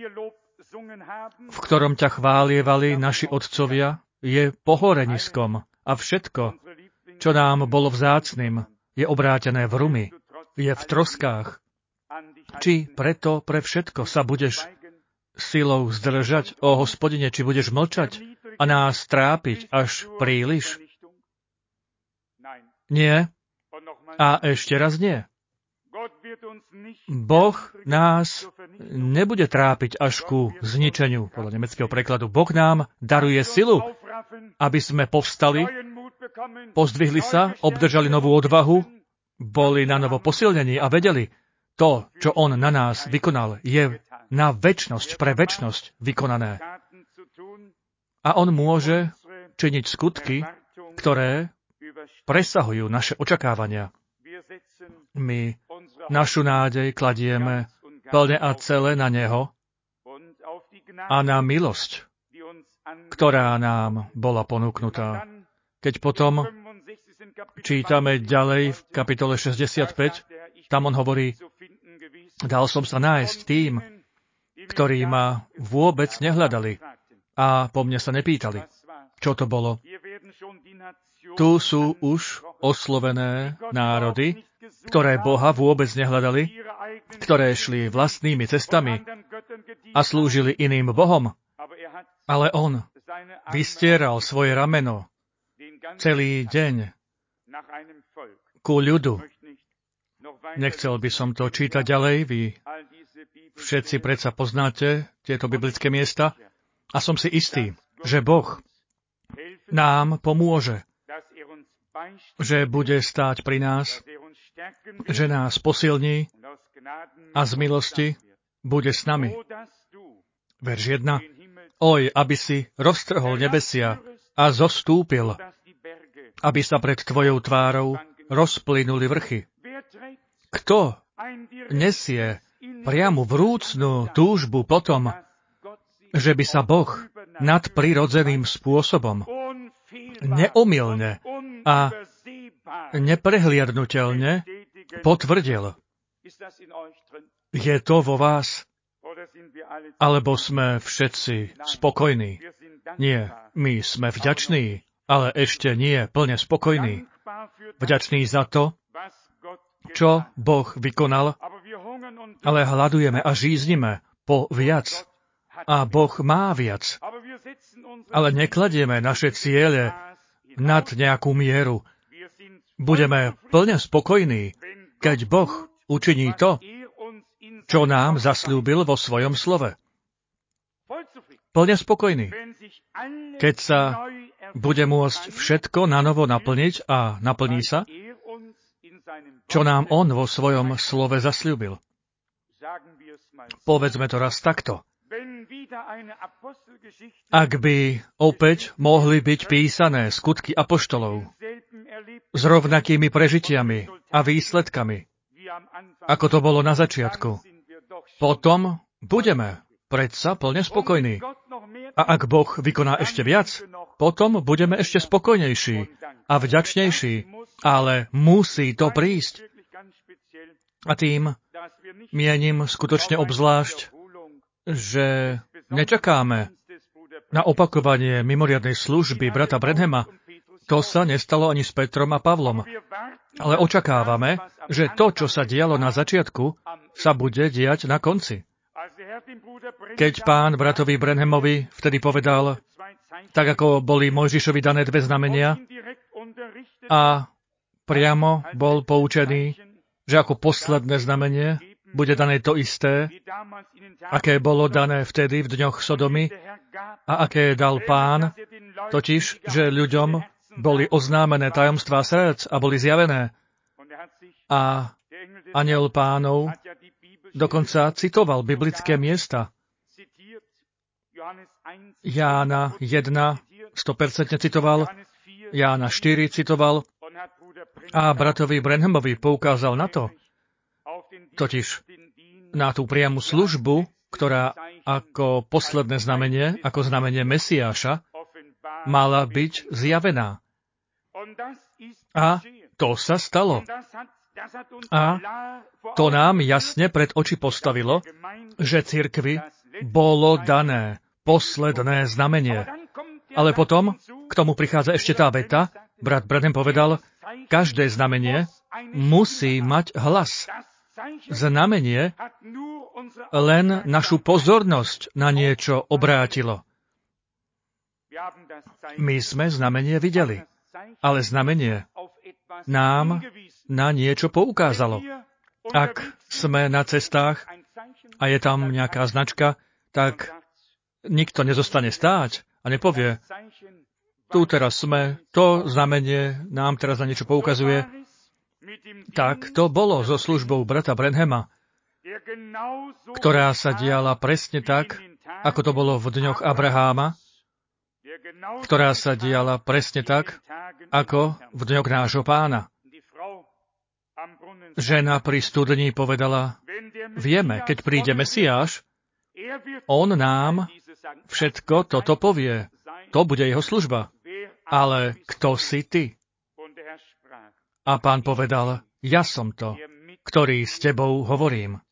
v ktorom ťa chválievali naši otcovia, je pohoreniskom a všetko, čo nám bolo vzácnym, je obrátené v rumy, je v troskách. Či preto pre všetko sa budeš silou zdržať, ó Hospodine, či budeš mlčať a nás trápiť až príliš? Nie. A ešte raz nie. Boh nás nebude trápiť až ku zničeniu, podľa nemeckého prekladu. Boh nám daruje silu, aby sme povstali, pozdvihli sa, obdržali novú odvahu, boli na novo posilnení a vedeli, to, čo on na nás vykonal, je na večnosť, pre večnosť vykonané. A on môže činiť skutky, ktoré presahujú naše očakávania. My našu nádej kladieme plne a celé na Neho a na milosť, ktorá nám bola ponúknutá. Keď potom čítame ďalej v kapitole 65, tam on hovorí, dal som sa nájsť tým, ktorí ma vôbec nehľadali a po mne sa nepýtali, čo to bolo. Tu sú už oslovené národy, ktoré Boha vôbec nehľadali, ktoré šli vlastnými cestami a slúžili iným bohom. Ale on vystieral svoje rameno celý deň ku ľudu. Nechcel by som to čítať ďalej, vy všetci predsa poznáte tieto biblické miesta a som si istý, že Boh nám pomôže, že bude stáť pri nás, že nás posilní a z milosti bude s nami. Verš 1. Oj, aby si roztrhol nebesia a zostúpil, aby sa pred tvojou tvárou rozplynuli vrchy. Kto nesie priamu vrúcnú túžbu potom, že by sa Boh nadprirodzeným spôsobom neomylne a neprehliadnutelne potvrdil. Je to vo vás? Alebo sme všetci spokojní? Nie, my sme vďační, ale ešte nie plne spokojní. Vďační za to, čo Boh vykonal, ale hľadujeme a žíznime po viac. A Boh má viac. Ale nekladieme naše ciele nad nejakú mieru. Budeme plne spokojní, keď Boh učiní to, čo nám zasľúbil vo svojom slove. Plne spokojný. Keď sa bude môcť všetko nanovo naplniť a naplní sa, čo nám on vo svojom slove zasľúbil. Povedzme to raz takto. Ak by opäť mohli byť písané skutky apoštolov s rovnakými prežitiami a výsledkami, ako to bolo na začiatku, potom budeme predsa plne spokojní. A ak Boh vykoná ešte viac, potom budeme ešte spokojnejší a vďačnejší, ale musí to prísť. A tým mienim skutočne obzvlášť, že nečakáme na opakovanie mimoriadnej služby brata Branhama. To sa nestalo ani s Petrom a Pavlom. Ale očakávame, že to, čo sa dialo na začiatku, sa bude diať na konci. Keď Pán bratovi Branhamovi vtedy povedal, tak ako boli Mojžišovi dané 2 znamenia, a priamo bol poučený, že ako posledné znamenie bude dané to isté, aké bolo dané vtedy v dňoch Sodomy a aké dal Pán, totiž, že ľuďom boli oznámené tajomstvá srdc a boli zjavené. A anjel Pánov dokonca citoval biblické miesta. Jána 1 100% citoval, Jána 4 citoval a bratovi Branhamovi poukázal na to, totiž na tú priamu službu, ktorá ako posledné znamenie, ako znamenie Mesiáša, mala byť zjavená. A to sa stalo. A to nám jasne pred oči postavilo, že cirkvi bolo dané posledné znamenie. Ale potom k tomu prichádza ešte tá veta, brat Branham povedal, každé znamenie musí mať hlas. Znamenie len našu pozornosť na niečo obrátilo. My sme znamenie videli, ale znamenie nám na niečo poukázalo. Ak sme na cestách a je tam nejaká značka, tak nikto nezostane stáť a nepovie, tu teraz sme, to znamenie nám teraz na niečo poukazuje. Tak to bolo so službou brata Branhama, ktorá sa diala presne tak, ako to bolo v dňoch Abraháma, ktorá sa diala presne tak, ako v dňoch nášho Pána. Žena pri studni povedala, vieme, keď príde Mesiáš, on nám všetko toto povie. To bude jeho služba. Ale kto si ty? A Pán povedal, ja som to, ktorý s tebou hovorím.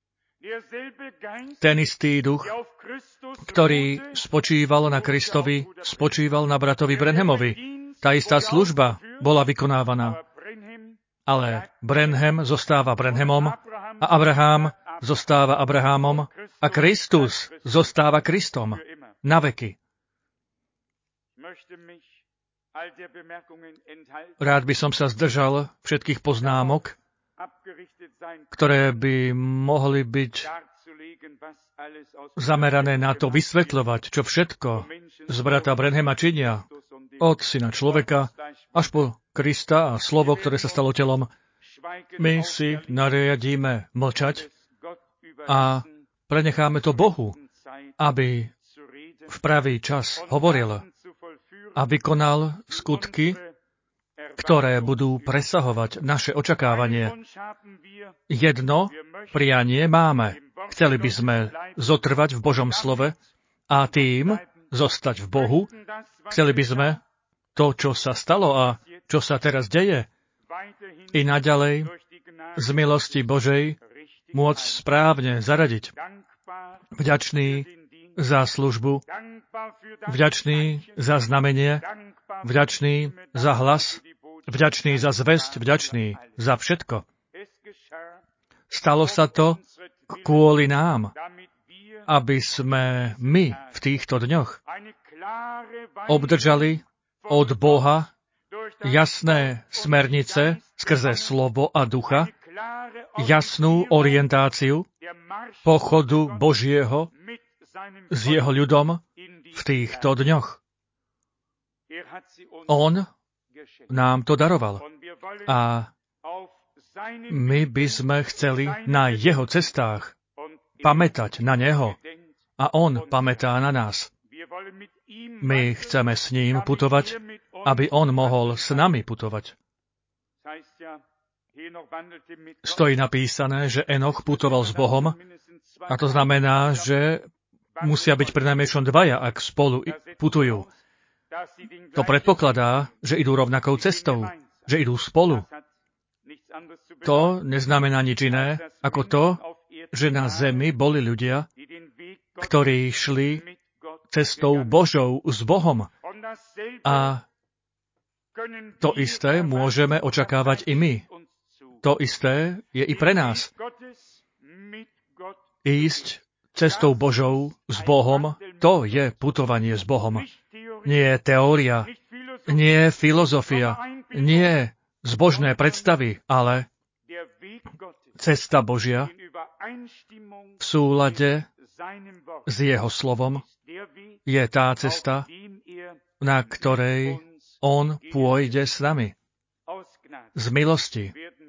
Ten istý duch, ktorý spočíval na Kristovi, spočíval na bratovi Branhamovi. Tá istá služba bola vykonávaná. Ale Branham zostáva Branhamom a Abraham zostáva Abrahamom a Kristus zostáva Kristom na veky. Rád by som sa zdržal všetkých poznámok, ktoré by mohli byť zamerané na to vysvetľovať, čo všetko z brata Branhama činia, od syna človeka až po Krista a slovo, ktoré sa stalo telom. My si nariadíme mlčať a prenecháme to Bohu, aby v pravý čas hovoril a vykonal skutky, ktoré budú presahovať naše očakávanie. Jedno prianie máme. Chceli by sme zotrvať v Božom slove a tým zostať v Bohu. Chceli by sme to, čo sa stalo a čo sa teraz deje, i naďalej z milosti Božej môcť správne zaradiť. Vďačný za službu, vďačný za znamenie, vďačný za hlas, vďačný za zvesť, vďačný za všetko. Stalo sa to kvôli nám, aby sme my v týchto dňoch obdržali od Boha jasné smernice skrze slovo a ducha, jasnú orientáciu pochodu Božieho s jeho ľudom v týchto dňoch. On nám to daroval a my by sme chceli na jeho cestách pamätať na neho a on pamätá na nás. My chceme s ním putovať, aby on mohol s nami putovať. Stojí napísané, že Enoch putoval s Bohom, a to znamená, že musia byť prinajmenšom dvaja, ak spolu putujú. To predpokladá, že idú rovnakou cestou, že idú spolu. To neznamená nič iné, ako to, že na zemi boli ľudia, ktorí šli cestou Božou s Bohom. A to isté môžeme očakávať i my. To isté je i pre nás. Ísť cestou Božou s Bohom, to je putovanie s Bohom. Nie teória, nie filozofia, nie zbožné predstavy, ale cesta Božia v súlade s jeho slovom je tá cesta, na ktorej on pôjde s nami. Z milosti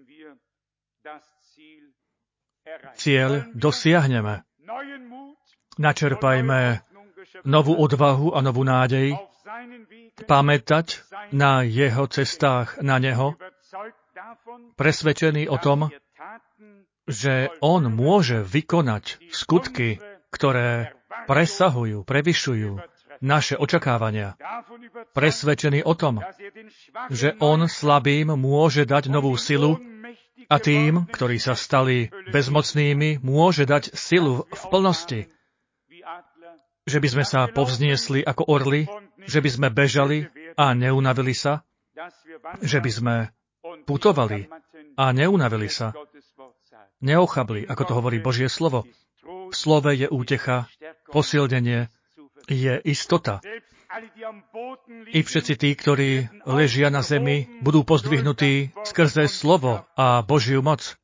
cieľ dosiahneme. Načerpajme novú odvahu a novú nádej, pamätať na jeho cestách na neho, presvedčený o tom, že on môže vykonať skutky, ktoré presahujú, prevyšujú naše očakávania. Presvedčený o tom, že on slabým môže dať novú silu a tým, ktorí sa stali bezmocnými, môže dať silu v plnosti. Že by sme sa povzniesli ako orly, že by sme bežali a neunavili sa, že by sme putovali a neunavili sa, neochabli, ako to hovorí Božie slovo. V slove je útecha, posilnenie, je istota. I všetci tí, ktorí ležia na zemi, budú pozdvihnutí skrze slovo a Božiu moc.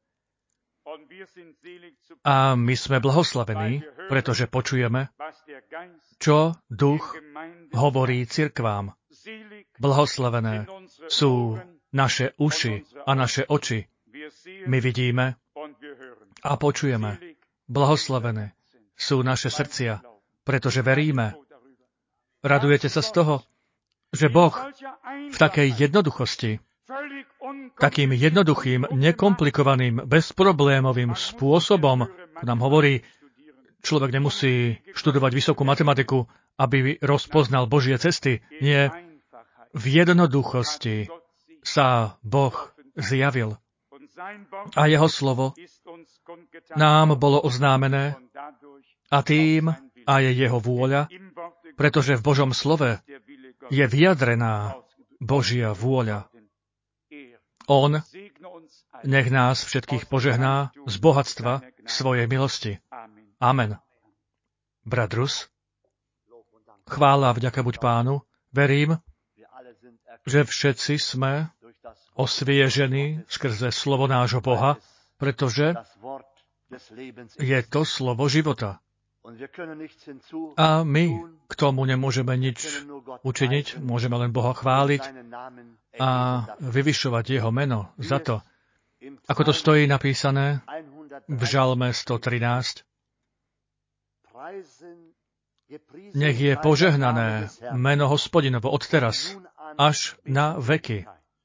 A my sme blahoslavení, pretože počujeme, čo Duch hovorí cirkvám. Blahoslavené sú naše uši a naše oči. My vidíme a počujeme. Blahoslavené sú naše srdcia, pretože veríme. Radujete sa z toho, že Boh v takej jednoduchosti, takým jednoduchým, nekomplikovaným, bezproblémovým spôsobom, nám hovorí, človek nemusí študovať vysokú matematiku, aby rozpoznal Božie cesty. Nie, v jednoduchosti sa Boh zjavil. A jeho slovo nám bolo oznámené a tým aj jeho vôľa, pretože v Božom slove je vyjadrená Božia vôľa. On nech nás všetkých požehná z bohatstva svojej milosti. Amen. Brat Rus, chvála a vďaka buď Pánu, verím, že všetci sme osviežení skrze slovo nášho Boha, pretože je to slovo života. A my k tomu nemôžeme nič učiniť, môžeme len Boha chváliť a vyvyšovať jeho meno za to. Ako to stojí napísané v Žalme 113. Nech je požehnané meno Hospodinovo odteraz až na veky.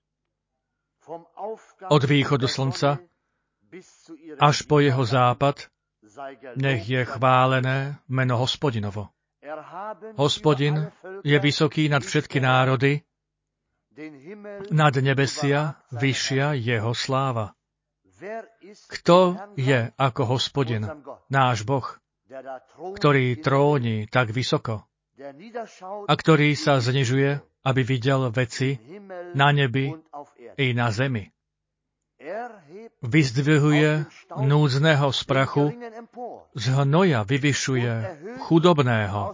Od východu slnca až po jeho západ nech je chválené meno Hospodinovo. Hospodin je vysoký nad všetky národy, nad nebesia vyššia jeho sláva. Kto je ako Hospodin, náš Boh, ktorý tróni tak vysoko a ktorý sa znižuje, aby videl veci na nebi i na zemi. vyzdvihuje núdzneho z prachu, z hnoja vyvyšuje chudobného,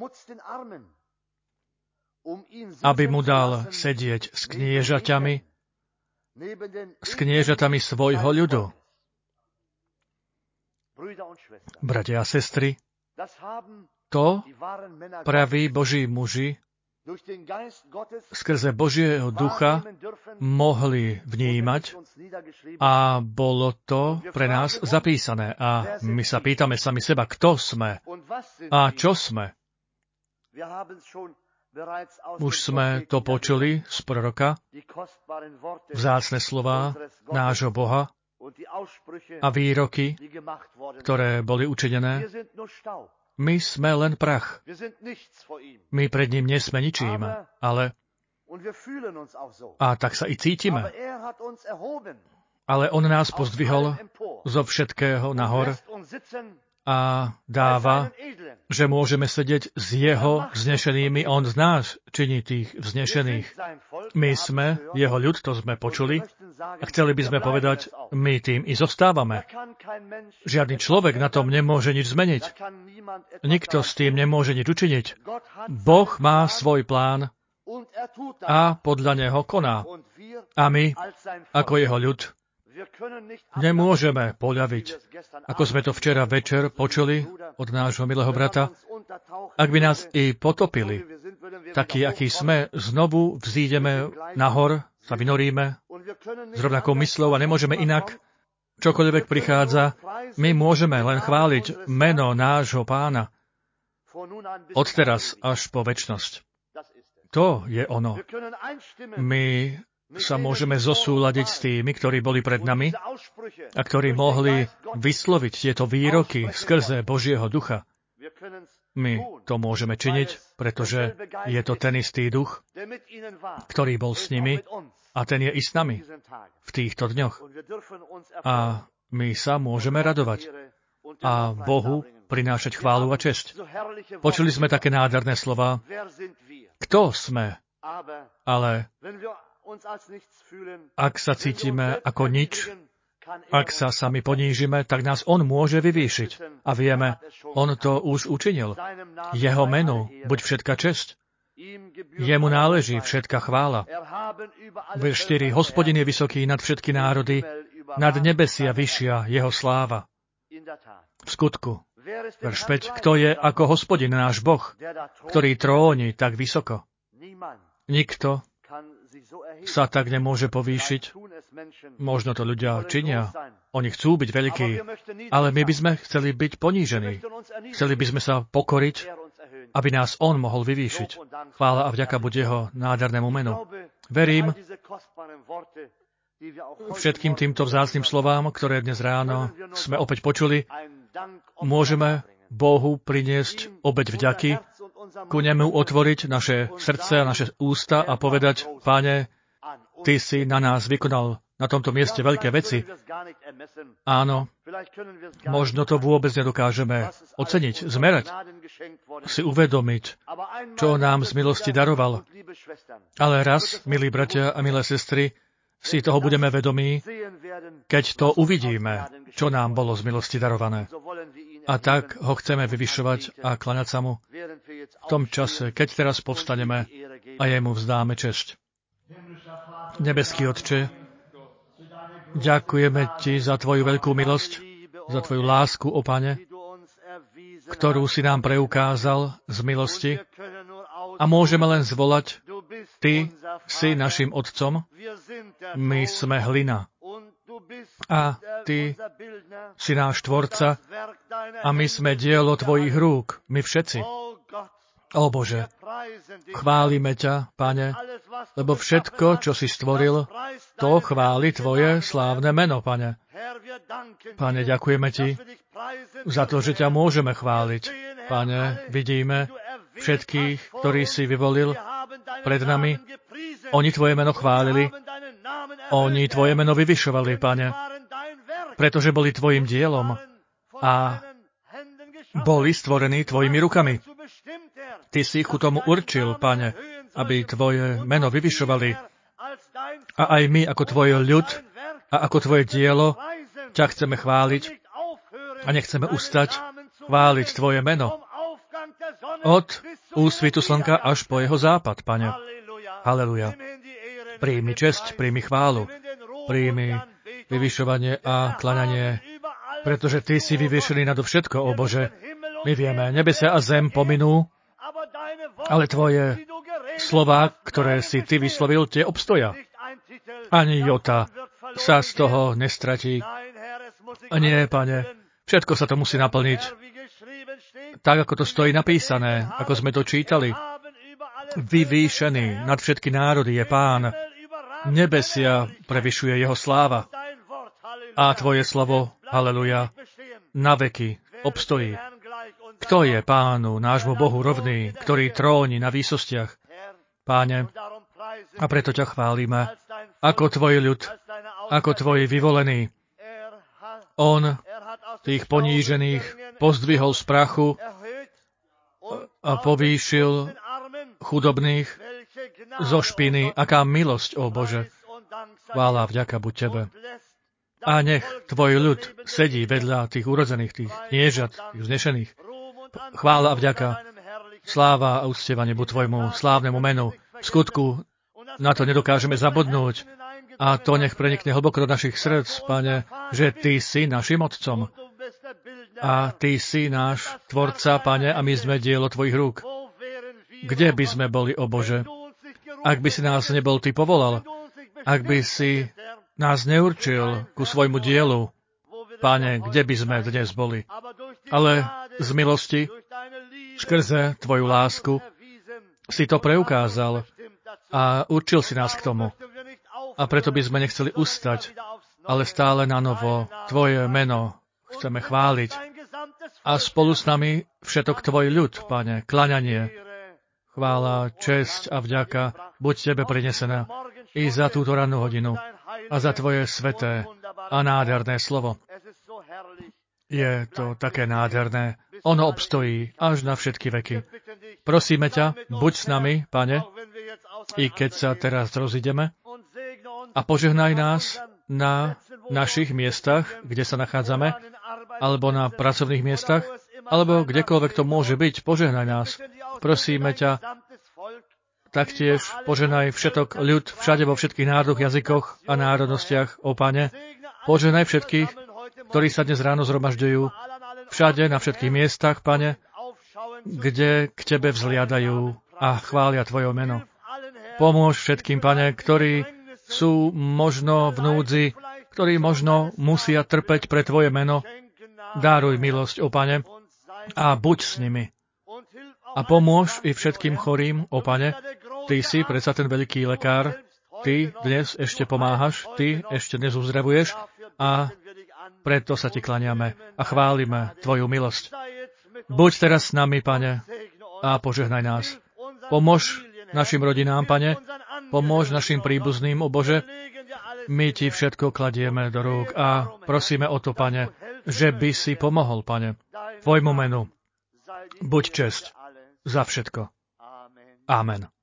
aby mu dal sedieť s kniežatami svojho ľudu. Bratia a sestry, to praví Boží muži skrze Božieho ducha mohli vnímať a bolo to pre nás zapísané. A my sa pýtame sami seba, kto sme a čo sme. Už sme to počuli z proroka, vzácne slová nášho Boha a výroky, ktoré boli učinené. My sme len prach. My pred ním nie sme ničím, ale a tak sa i cítime. Ale on nás pozdvihol zo všetkého nahor a dáva, že môžeme sedieť s jeho vznešenými. On z nás činí tých vznešených. My sme jeho ľud, to sme počuli. A chceli by sme povedať, my tým i zostávame. Žiadny človek na tom nemôže nič zmeniť. Nikto s tým nemôže nič učiniť. Boh má svoj plán a podľa neho koná. A my, ako jeho ľud, nemôžeme poľaviť. Ako sme to včera večer počuli od nášho milého brata, ak by nás i potopili, takí, akí sme, znovu vzídeme nahor, sa vynoríme s rovnakou mysľou a nemôžeme inak. Čokoľvek prichádza, my môžeme len chváliť meno nášho Pána odteraz až po večnosť. To je ono. My sa môžeme zosúladiť s tými, ktorí boli pred nami a ktorí mohli vysloviť tieto výroky skrze Božieho ducha. My to môžeme činiť, pretože je to ten istý duch, ktorý bol s nimi a ten je i s nami v týchto dňoch. A my sa môžeme radovať a Bohu prinášať chválu a česť. Počuli sme také nádherné slova. Kto sme? Ale ak sa cítime ako nič, ak sa sami ponížime, tak nás on môže vyvýšiť. A vieme, on to už učinil. Jeho menu, buď všetka česť. Jemu náleží všetka chvála. Verš 4. Hospodin je vysoký nad všetky národy, nad nebesia vyššia jeho sláva. V skutku. Verš 5. Kto je ako Hospodin náš Boh, ktorý tróni tak vysoko? Nikto sa tak nemôže povýšiť. Možno to ľudia činia. Oni chcú byť veľkí, ale my by sme chceli byť ponížení. Chceli by sme sa pokoriť, aby nás on mohol vyvýšiť. Chvála a vďaka buď jeho nádhernému menu. Verím všetkým týmto vzácnym slovám, ktoré dnes ráno sme opäť počuli, môžeme Bohu priniesť obeť vďaky, ku nemu otvoriť naše srdce a naše ústa a povedať, Páne, Ty si na nás vykonal na tomto mieste veľké veci. Áno, možno to vôbec nedokážeme oceniť, zmerať, si uvedomiť, čo nám z milosti daroval. Ale raz, milí bratia a milé sestry, si toho budeme vedomí, keď to uvidíme, čo nám bolo z milosti darované. A tak ho chceme vyvyšovať a kláňať sa mu v tom čase, keď teraz povstaneme a jemu vzdáme česť. Nebeský Otče, ďakujeme Ti za Tvoju veľkú milosť, za Tvoju lásku, ó Pane, ktorú si nám preukázal z milosti a môžeme len zvolať, Ty si našim Otcom, my sme hlina a Ty si náš Tvorca a my sme dielo Tvojich rúk, my všetci. Ó Bože, chválime ťa, Pane, lebo všetko, čo si stvoril, to chváli Tvoje slávne meno, Pane. Pane, ďakujeme Ti za to, že ťa môžeme chváliť. Pane, vidíme všetkých, ktorí si vyvolil pred nami. Oni Tvoje meno chválili, oni Tvoje meno vyvyšovali, Pane, pretože boli Tvojim dielom a boli stvorení Tvojimi rukami. Ty si ich ku tomu určil, Pane, aby Tvoje meno vyvyšovali. A aj my, ako Tvoj ľud, A ako Tvoje dielo ťa chceme chváliť a nechceme ustať chváliť Tvoje meno od úsvitu slnka až po jeho západ, Pane. Haleluja. Príjmi česť, príjmi chválu, príjmi vyvyšovanie a kľaňanie, pretože Ty si vyvyšený nado všetko, ó Bože. My vieme, nebesia a zem pominú, ale Tvoje slová, ktoré si Ty vyslovil, tie obstoja. Ani jota sa z toho nestratí. A nie, Pane, všetko sa to musí naplniť. Tak, ako to stojí napísané, ako sme to čítali. Vyvýšený nad všetky národy je Pán. Nebesia prevyšuje jeho sláva. A Tvoje slovo, haleluja, na veky obstojí. Kto je Pánu, nášmu Bohu rovný, ktorý tróni na výsostiach? Páne, a preto ťa chválime, ako Tvoj ľud, ako Tvoj vyvolený. On tých ponížených pozdvihol z prachu a povýšil chudobných zo špiny. Aká milosť, ó Bože. Chvála, vďaka buď Tebe. A nech Tvoj ľud sedí vedľa tých urodzených, tých kniežat, tých vznešených. Chvála a vďaka, sláva a uctievanie buď Tvojmu slávnemu menu. V skutku na to nedokážeme zabudnúť. A to nech prenikne hlboko do našich srdc, Pane, že Ty si našim Otcom. A Ty si náš Tvorca, Pane, a my sme dielo Tvojich rúk. Kde by sme boli, ó Bože, ak by si nás nebol Ty povolal, ak by si nás neurčil ku svojmu dielu, Pane, kde by sme dnes boli? Ale z milosti, skrze Tvoju lásku, si to preukázal a určil si nás k tomu. A preto by sme nechceli ustať, ale stále na novo Tvoje meno chceme chváliť. A spolu s nami všetok Tvoj ľud, Pane, klaňanie, chvála, česť a vďaka buď Tebe prinesená i za túto rannú hodinu a za Tvoje sveté a nádherné slovo. Je to také nádherné. Ono obstojí až na všetky veky. Prosíme ťa, buď s nami, Pane, i keď sa teraz rozídeme, a požehnaj nás na našich miestach, kde sa nachádzame, alebo na pracovných miestach, alebo kdekoľvek to môže byť. Požehnaj nás. Prosíme ťa, taktiež požehnaj všetok ľud všade vo všetkých národoch, jazykoch a národnostiach, ó Pane. Požehnaj všetkých, ktorí sa dnes ráno zhromažďujú, všade na všetkých miestach, Pane, kde k Tebe vzliadajú a chvália Tvoje meno. Pomôž všetkým, Pane, ktorí sú možno v núdzi, ktorí možno musia trpeť pre Tvoje meno. Dáruj milosť, ó Pane, a buď s nimi. A pomôž i všetkým chorým, ó Pane. Ty si predsa ten veľký lekár. Ty dnes ešte pomáhaš, Ty ešte dnes uzdravuješ a preto sa Ti klaniame a chválime Tvoju milosť. Buď teraz s nami, Pane, a požehnaj nás. Pomôž našim rodinám, Pane, pomôž našim príbuzným, ó Bože. My Ti všetko kladieme do rúk a prosíme o to, Pane, že by si pomohol, Pane, Tvojmu menu. Buď česť za všetko. Amen.